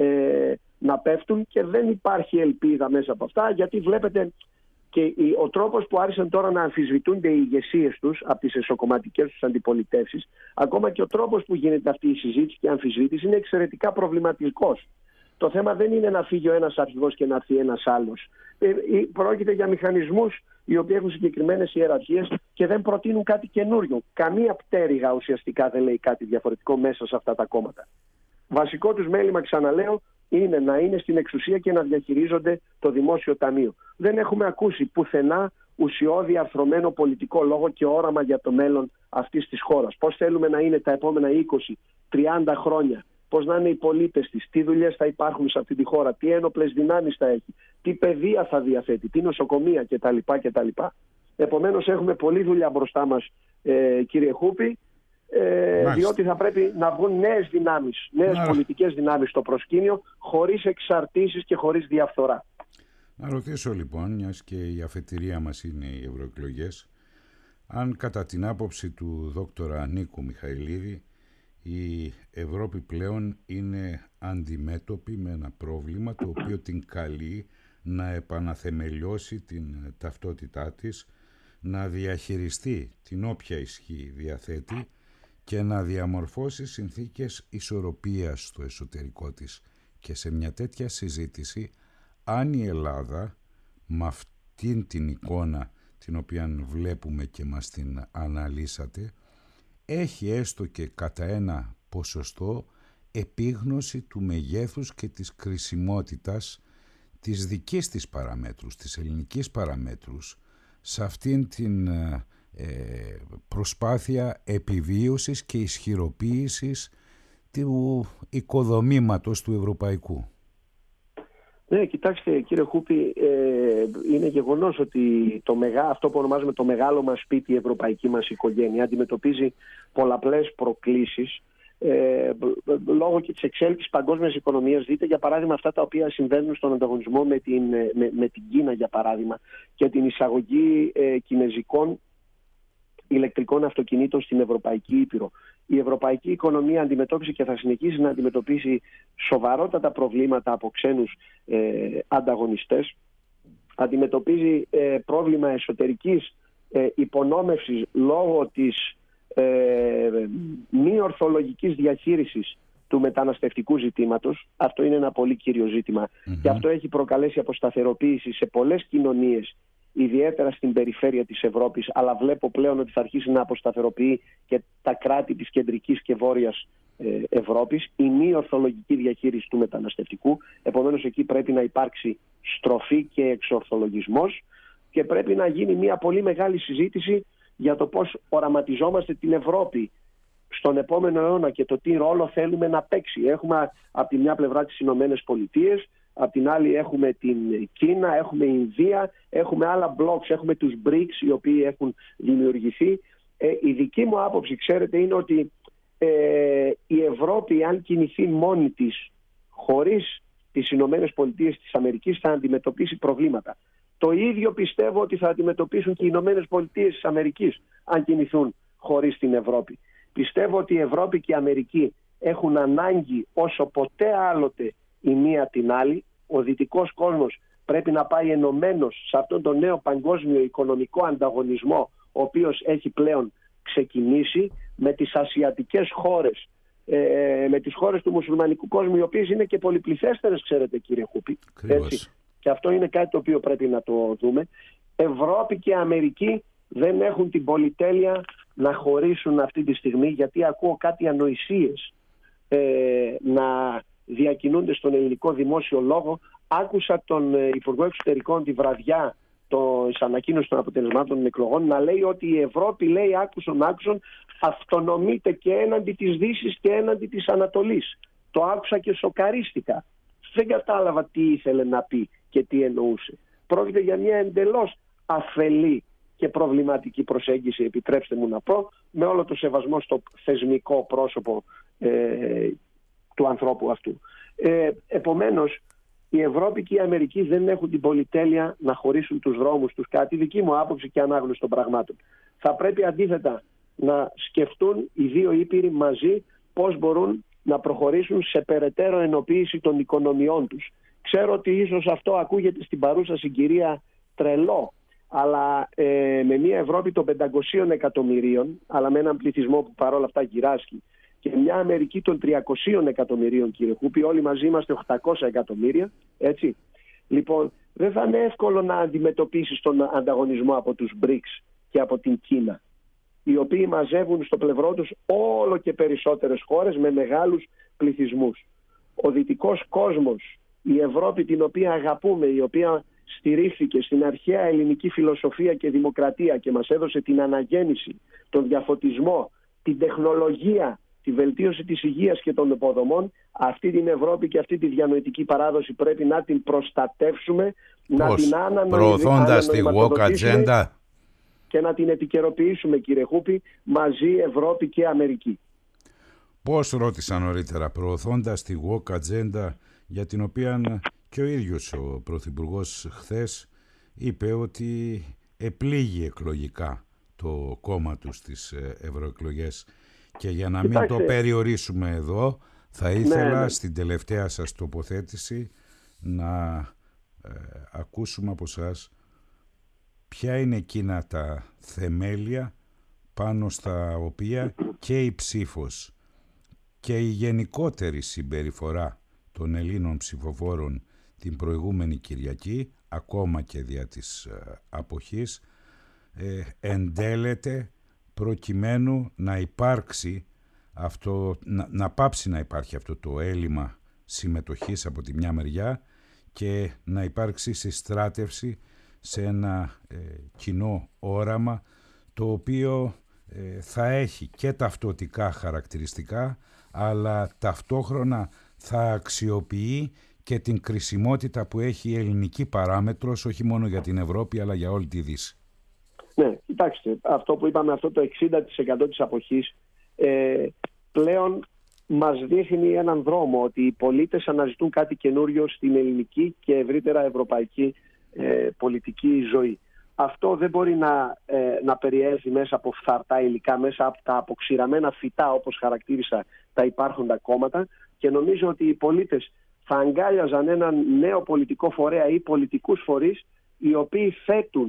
B: ε, να πέφτουν, και δεν υπάρχει ελπίδα μέσα από αυτά, γιατί βλέπετε και ο τρόπος που άρχισαν τώρα να αμφισβητούνται οι ηγεσίες τους από τις εσωκομματικές τους αντιπολιτεύσεις, ακόμα και ο τρόπος που γίνεται αυτή η συζήτηση και η αμφισβήτηση είναι εξαιρετικά προβληματικός. Το θέμα δεν είναι να φύγει ο ένας αρχηγός και να έρθει ένας άλλος. Πρόκειται για μηχανισμούς οι οποίοι έχουν συγκεκριμένες ιεραρχίες και δεν προτείνουν κάτι καινούριο. Καμία πτέρυγα ουσιαστικά δεν λέει κάτι διαφορετικό μέσα σε αυτά τα κόμματα. Βασικό τους μέλημα, ξαναλέω, είναι να είναι στην εξουσία και να διαχειρίζονται το δημόσιο ταμείο. Δεν έχουμε ακούσει πουθενά ουσιώδη αρθρωμένο πολιτικό λόγο και όραμα για το μέλλον αυτής της χώρας. Πώς θέλουμε να είναι τα επόμενα είκοσι τριάντα χρόνια, πώς να είναι οι πολίτες της, τι δουλειές θα υπάρχουν σε αυτή τη χώρα, τι ένοπλες δυνάμεις θα έχει, τι παιδεία θα διαθέτει, τι νοσοκομεία κτλ. κτλ. Επομένως έχουμε πολλή δουλειά μπροστά μας, ε, κύριε Χούπη. Ε, διότι θα πρέπει να βγουν νέες δυνάμεις, νέες Άρα. πολιτικές δυνάμεις στο προσκήνιο, χωρίς εξαρτήσεις και χωρίς διαφθορά.
A: Να ρωτήσω λοιπόν, μιας και η αφετηρία μας είναι οι ευρωεκλογές, αν κατά την άποψη του δόκτωρα Νίκου Μιχαηλίδη η Ευρώπη πλέον είναι αντιμέτωπη με ένα πρόβλημα το οποίο την καλεί να επαναθεμελιώσει την ταυτότητά της, να διαχειριστεί την όποια ισχύ διαθέτει και να διαμορφώσει συνθήκες ισορροπίας στο εσωτερικό της. Και σε μια τέτοια συζήτηση, αν η Ελλάδα με αυτήν την εικόνα την οποία βλέπουμε και μας την αναλύσατε, έχει έστω και κατά ένα ποσοστό επίγνωση του μεγέθους και της κρισιμότητας της δικής της παραμέτρους, της ελληνικής παραμέτρους, σε αυτήν την ε, προσπάθεια επιβίωσης και ισχυροποίησης του οικοδομήματος του ευρωπαϊκού.
B: Ναι, κοιτάξτε κύριε Χούπη, ε, είναι γεγονός ότι το μεγά, αυτό που ονομάζουμε το μεγάλο μας σπίτι, η ευρωπαϊκή μας οικογένεια, αντιμετωπίζει πολλαπλές προκλήσεις ε, λόγω και της εξέλιξης παγκόσμιας οικονομίας. Δείτε για παράδειγμα αυτά τα οποία συμβαίνουν στον ανταγωνισμό με την, με, με την Κίνα, για παράδειγμα, και την εισαγωγή ε, κινεζικών ηλεκτρικών αυτοκινήτων στην Ευρωπαϊκή Ήπειρο. Η ευρωπαϊκή οικονομία αντιμετώπισε και θα συνεχίσει να αντιμετωπίσει σοβαρότατα προβλήματα από ξένους ε, ανταγωνιστές. Αντιμετωπίζει ε, πρόβλημα εσωτερικής ε, υπονόμευσης λόγω της ε, μη ορθολογικής διαχείρισης του μεταναστευτικού ζητήματος. Αυτό είναι ένα πολύ κύριο ζήτημα mm-hmm. και αυτό έχει προκαλέσει αποσταθεροποίηση σε πολλές κοινωνίες, ιδιαίτερα στην περιφέρεια της Ευρώπης, αλλά βλέπω πλέον ότι θα αρχίσει να αποσταθεροποιεί και τα κράτη της κεντρικής και βόρειας ε, Ευρώπης, η μη ορθολογική διαχείριση του μεταναστευτικού. Επομένως εκεί πρέπει να υπάρξει στροφή και εξορθολογισμός και πρέπει να γίνει μια πολύ μεγάλη συζήτηση για το πώς οραματιζόμαστε την Ευρώπη στον επόμενο αιώνα και το τι ρόλο θέλουμε να παίξει. Έχουμε από τη μια πλευρά τις Ηνωμένες Πολιτείες, από την άλλη έχουμε την Κίνα, έχουμε Ινδία, έχουμε άλλα blocks, έχουμε τους μπρικς οι οποίοι έχουν δημιουργηθεί. Ε, η δική μου άποψη, ξέρετε, είναι ότι ε, η Ευρώπη, αν κινηθεί μόνη της, χωρίς τις Ηνωμένες Πολιτείες της Αμερικής, θα αντιμετωπίσει προβλήματα. Το ίδιο πιστεύω ότι θα αντιμετωπίσουν και οι Ηνωμένες Πολιτείες της Αμερικής, αν κινηθούν χωρίς την Ευρώπη. Πιστεύω ότι η Ευρώπη και η Αμερική έχουν ανάγκη όσο ποτέ άλλοτε η μία την άλλη. Ο δυτικός κόσμος πρέπει να πάει ενωμένος σε αυτόν τον νέο παγκόσμιο οικονομικό ανταγωνισμό, ο οποίος έχει πλέον ξεκινήσει με τις ασιατικές χώρες, ε, με τις χώρες του μουσουλμανικού κόσμου, οι οποίες είναι και πολυπληθέστερες, ξέρετε κύριε Χούπη. Έτσι. Και αυτό είναι κάτι το οποίο πρέπει να το δούμε. Ευρώπη και Αμερική δεν έχουν την πολυτέλεια να χωρίσουν αυτή τη στιγμή, γιατί ακούω κάτι ανοησίες ε, να διακινούνται στον ελληνικό δημόσιο λόγο. Άκουσα τον ε, Υπουργό Εξωτερικών τη βραδιά της ανακοίνωσης των αποτελεσμάτων των εκλογών να λέει ότι η Ευρώπη, λέει, άκουσον άκουσον, αυτονομείται και έναντι της Δύσης και έναντι της Ανατολής. Το άκουσα και σοκαρίστηκα. Δεν κατάλαβα τι ήθελε να πει και τι εννοούσε. Πρόκειται για μια εντελώς αφελή και προβληματική προσέγγιση, επιτρέψτε μου να πω, με όλο το σεβασμό στο θεσμικό πρόσωπο ε, του ανθρώπου αυτού. Ε, επομένως, η Ευρώπη και η Αμερική δεν έχουν την πολυτέλεια να χωρίσουν τους δρόμους τους, κάτι δική μου άποψη και ανάγνωση των πραγμάτων. Θα πρέπει αντίθετα να σκεφτούν οι δύο ήπειροι μαζί πώς μπορούν να προχωρήσουν σε περαιτέρω ενοποίηση των οικονομιών τους. Ξέρω ότι ίσως αυτό ακούγεται στην παρούσα συγκυρία τρελό, αλλά ε, με μια Ευρώπη των πεντακοσίων εκατομμυρίων, αλλά με έναν πληθυσμό που παρόλα αυτά γυράσκει, και μια Αμερική των τριακοσίων εκατομμυρίων, κύριε Χούπη, όλοι μαζί είμαστε οκτακόσια εκατομμύρια, έτσι. Λοιπόν, δεν θα είναι εύκολο να αντιμετωπίσεις τον ανταγωνισμό από τους μπρικς και από την Κίνα, οι οποίοι μαζεύουν στο πλευρό τους όλο και περισσότερες χώρες με μεγάλους πληθυσμούς. Ο δυτικός κόσμος, η Ευρώπη την οποία αγαπούμε, η οποία στηρίχθηκε στην αρχαία ελληνική φιλοσοφία και δημοκρατία και μας έδωσε την αναγέννηση, τον διαφωτισμό, την τεχνολογία, τη βελτίωση της υγείας και των υποδομών, αυτή την Ευρώπη και αυτή τη διανοητική παράδοση πρέπει να την προστατεύσουμε, πώς, να την
A: προωθώντας τη woke agenda
B: και να την επικαιροποιήσουμε, κύριε Χούπη, μαζί Ευρώπη και Αμερική.
A: Πώς, ρώτησα νωρίτερα, προωθώντας τη woke agenda, για την οποία και ο ίδιος ο Πρωθυπουργός χθες είπε ότι επλήγει εκλογικά το κόμμα του στις ευρωεκλογές. Και για να
B: Κοιτάξτε,
A: μην το περιορίσουμε εδώ, θα ήθελα
B: ναι, ναι.
A: στην τελευταία σας τοποθέτηση να ε, ακούσουμε από σας ποια είναι εκείνα τα θεμέλια πάνω στα οποία και η ψήφος και η γενικότερη συμπεριφορά των Ελλήνων ψηφοφόρων την προηγούμενη Κυριακή, ακόμα και δια της ε, αποχής, ε, εντέλεται προκειμένου να υπάρξει αυτό, να, να πάψει να υπάρχει αυτό το έλλειμμα συμμετοχής από τη μια μεριά και να υπάρξει συστράτευση σε ένα ε, κοινό όραμα, το οποίο ε, θα έχει και ταυτοτικά χαρακτηριστικά, αλλά ταυτόχρονα θα αξιοποιεί και την κρισιμότητα που έχει η ελληνική παράμετρος, όχι μόνο για την Ευρώπη αλλά για όλη τη Δύση.
B: Ναι, κοιτάξτε, αυτό που είπαμε, αυτό το εξήντα τοις εκατό της αποχής ε, πλέον μας δείχνει έναν δρόμο, ότι οι πολίτες αναζητούν κάτι καινούριο στην ελληνική και ευρύτερα ευρωπαϊκή ε, πολιτική ζωή. Αυτό δεν μπορεί να, ε, να περιέλθει μέσα από φθαρτά υλικά, μέσα από τα αποξηραμένα φυτά, όπως χαρακτήρισα τα υπάρχοντα κόμματα, και νομίζω ότι οι πολίτες θα αγκάλιαζαν έναν νέο πολιτικό φορέα ή πολιτικούς φορείς οι οποίοι θέτουν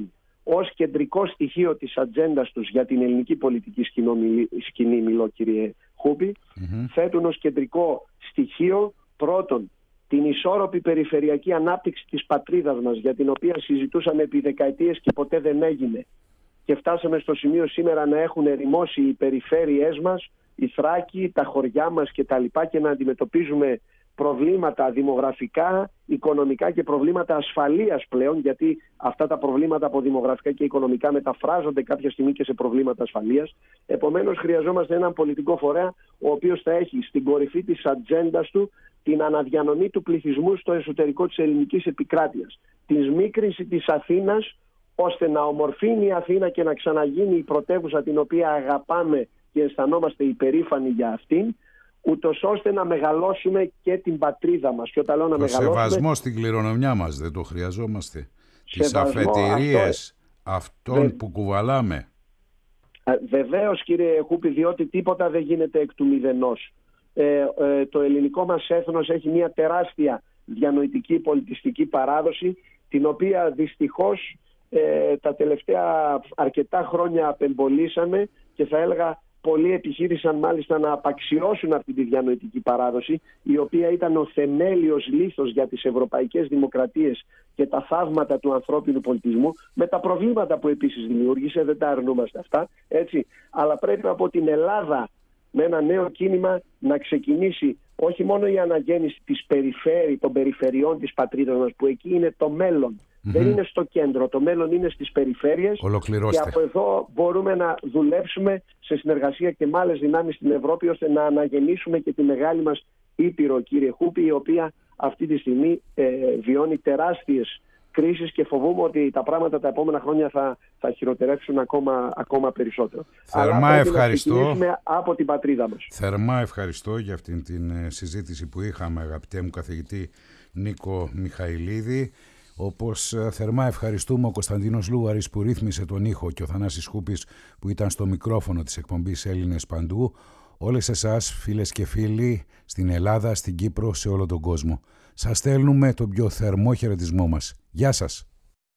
B: ως κεντρικό στοιχείο της ατζέντας τους για την ελληνική πολιτική σκηνή, μιλώ κύριε Χούπη, mm-hmm. θέτουν ως κεντρικό στοιχείο πρώτον την ισόρροπη περιφερειακή ανάπτυξη της πατρίδας μας, για την οποία συζητούσαμε επί δεκαετίες και ποτέ δεν έγινε. Και φτάσαμε στο σημείο σήμερα να έχουν ερημώσει οι περιφέρειές μας, η Θράκη, τα χωριά μας κτλ. Και να αντιμετωπίζουμε προβλήματα δημογραφικά, οικονομικά και προβλήματα ασφαλείας πλέον, γιατί αυτά τα προβλήματα από δημογραφικά και οικονομικά μεταφράζονται κάποια στιγμή και σε προβλήματα ασφαλείας. Επομένως, χρειαζόμαστε έναν πολιτικό φορέα ο οποίος θα έχει στην κορυφή της ατζέντας του την αναδιανομή του πληθυσμού στο εσωτερικό της ελληνικής επικράτειας, τη σμίκρυνση της Αθήνας, ώστε να ομορφύνει η Αθήνα και να ξαναγίνει η πρωτεύουσα την οποία αγαπάμε και αισθανόμαστε υπερήφανοι για αυτήν, ούτως ώστε να μεγαλώσουμε και την πατρίδα μας. Και όταν λέω να
A: το
B: μεγαλώσουμε...
A: σεβασμό στην κληρονομιά μας, δεν το χρειαζόμαστε? Τις
B: Σεβασμό,
A: αφετηρίες
B: αυτό...
A: αυτών
B: Βε...
A: που κουβαλάμε.
B: Βεβαίως κύριε Χούπη, διότι τίποτα δεν γίνεται εκ του μηδενός. Ε, ε, το ελληνικό μας έθνος έχει μια τεράστια διανοητική πολιτιστική παράδοση, την οποία δυστυχώς ε, τα τελευταία αρκετά χρόνια απεμπολίσαμε, και θα έλεγα πολλοί επιχείρησαν μάλιστα να απαξιώσουν αυτή τη διανοητική παράδοση, η οποία ήταν ο θεμέλιος λίθος για τις ευρωπαϊκές δημοκρατίες και τα θαύματα του ανθρώπινου πολιτισμού, με τα προβλήματα που επίσης δημιούργησε, δεν τα αρνούμαστε αυτά, έτσι. Αλλά πρέπει από την Ελλάδα με ένα νέο κίνημα να ξεκινήσει όχι μόνο η αναγέννηση της περιφέρει, των περιφερειών της πατρίδας μας, που εκεί είναι το μέλλον. Mm-hmm. Δεν είναι στο κέντρο, το μέλλον είναι στις περιφέρειες.
A: Ολοκληρώστε.
B: Και από εδώ μπορούμε να δουλέψουμε σε συνεργασία και με άλλες δυνάμεις στην Ευρώπη, ώστε να αναγεννήσουμε και τη μεγάλη μας Ήπειρο, κύριε Χούπη, η οποία αυτή τη στιγμή ε, βιώνει τεράστιες κρίσεις και φοβούμαι ότι τα πράγματα τα επόμενα χρόνια θα, θα χειροτερεύσουν ακόμα, ακόμα περισσότερο.
A: Θερμά
B: Αλλά
A: ευχαριστώ.
B: Να από την πατρίδα μας.
A: Θερμά ευχαριστώ για αυτήν την συζήτηση που είχαμε, αγαπητέ μου καθηγητή Νίκο Μιχαηλίδη. Όπως θερμά ευχαριστούμε ο Κωνσταντίνος Λούγαρης που ρύθμισε τον ήχο και ο Θανάσης Χούπης που ήταν στο μικρόφωνο της εκπομπής Έλληνες Παντού. Όλες εσάς φίλες και φίλοι στην Ελλάδα, στην Κύπρο, σε όλο τον κόσμο. Σας στέλνουμε τον πιο θερμό χαιρετισμό μας. Γεια σας.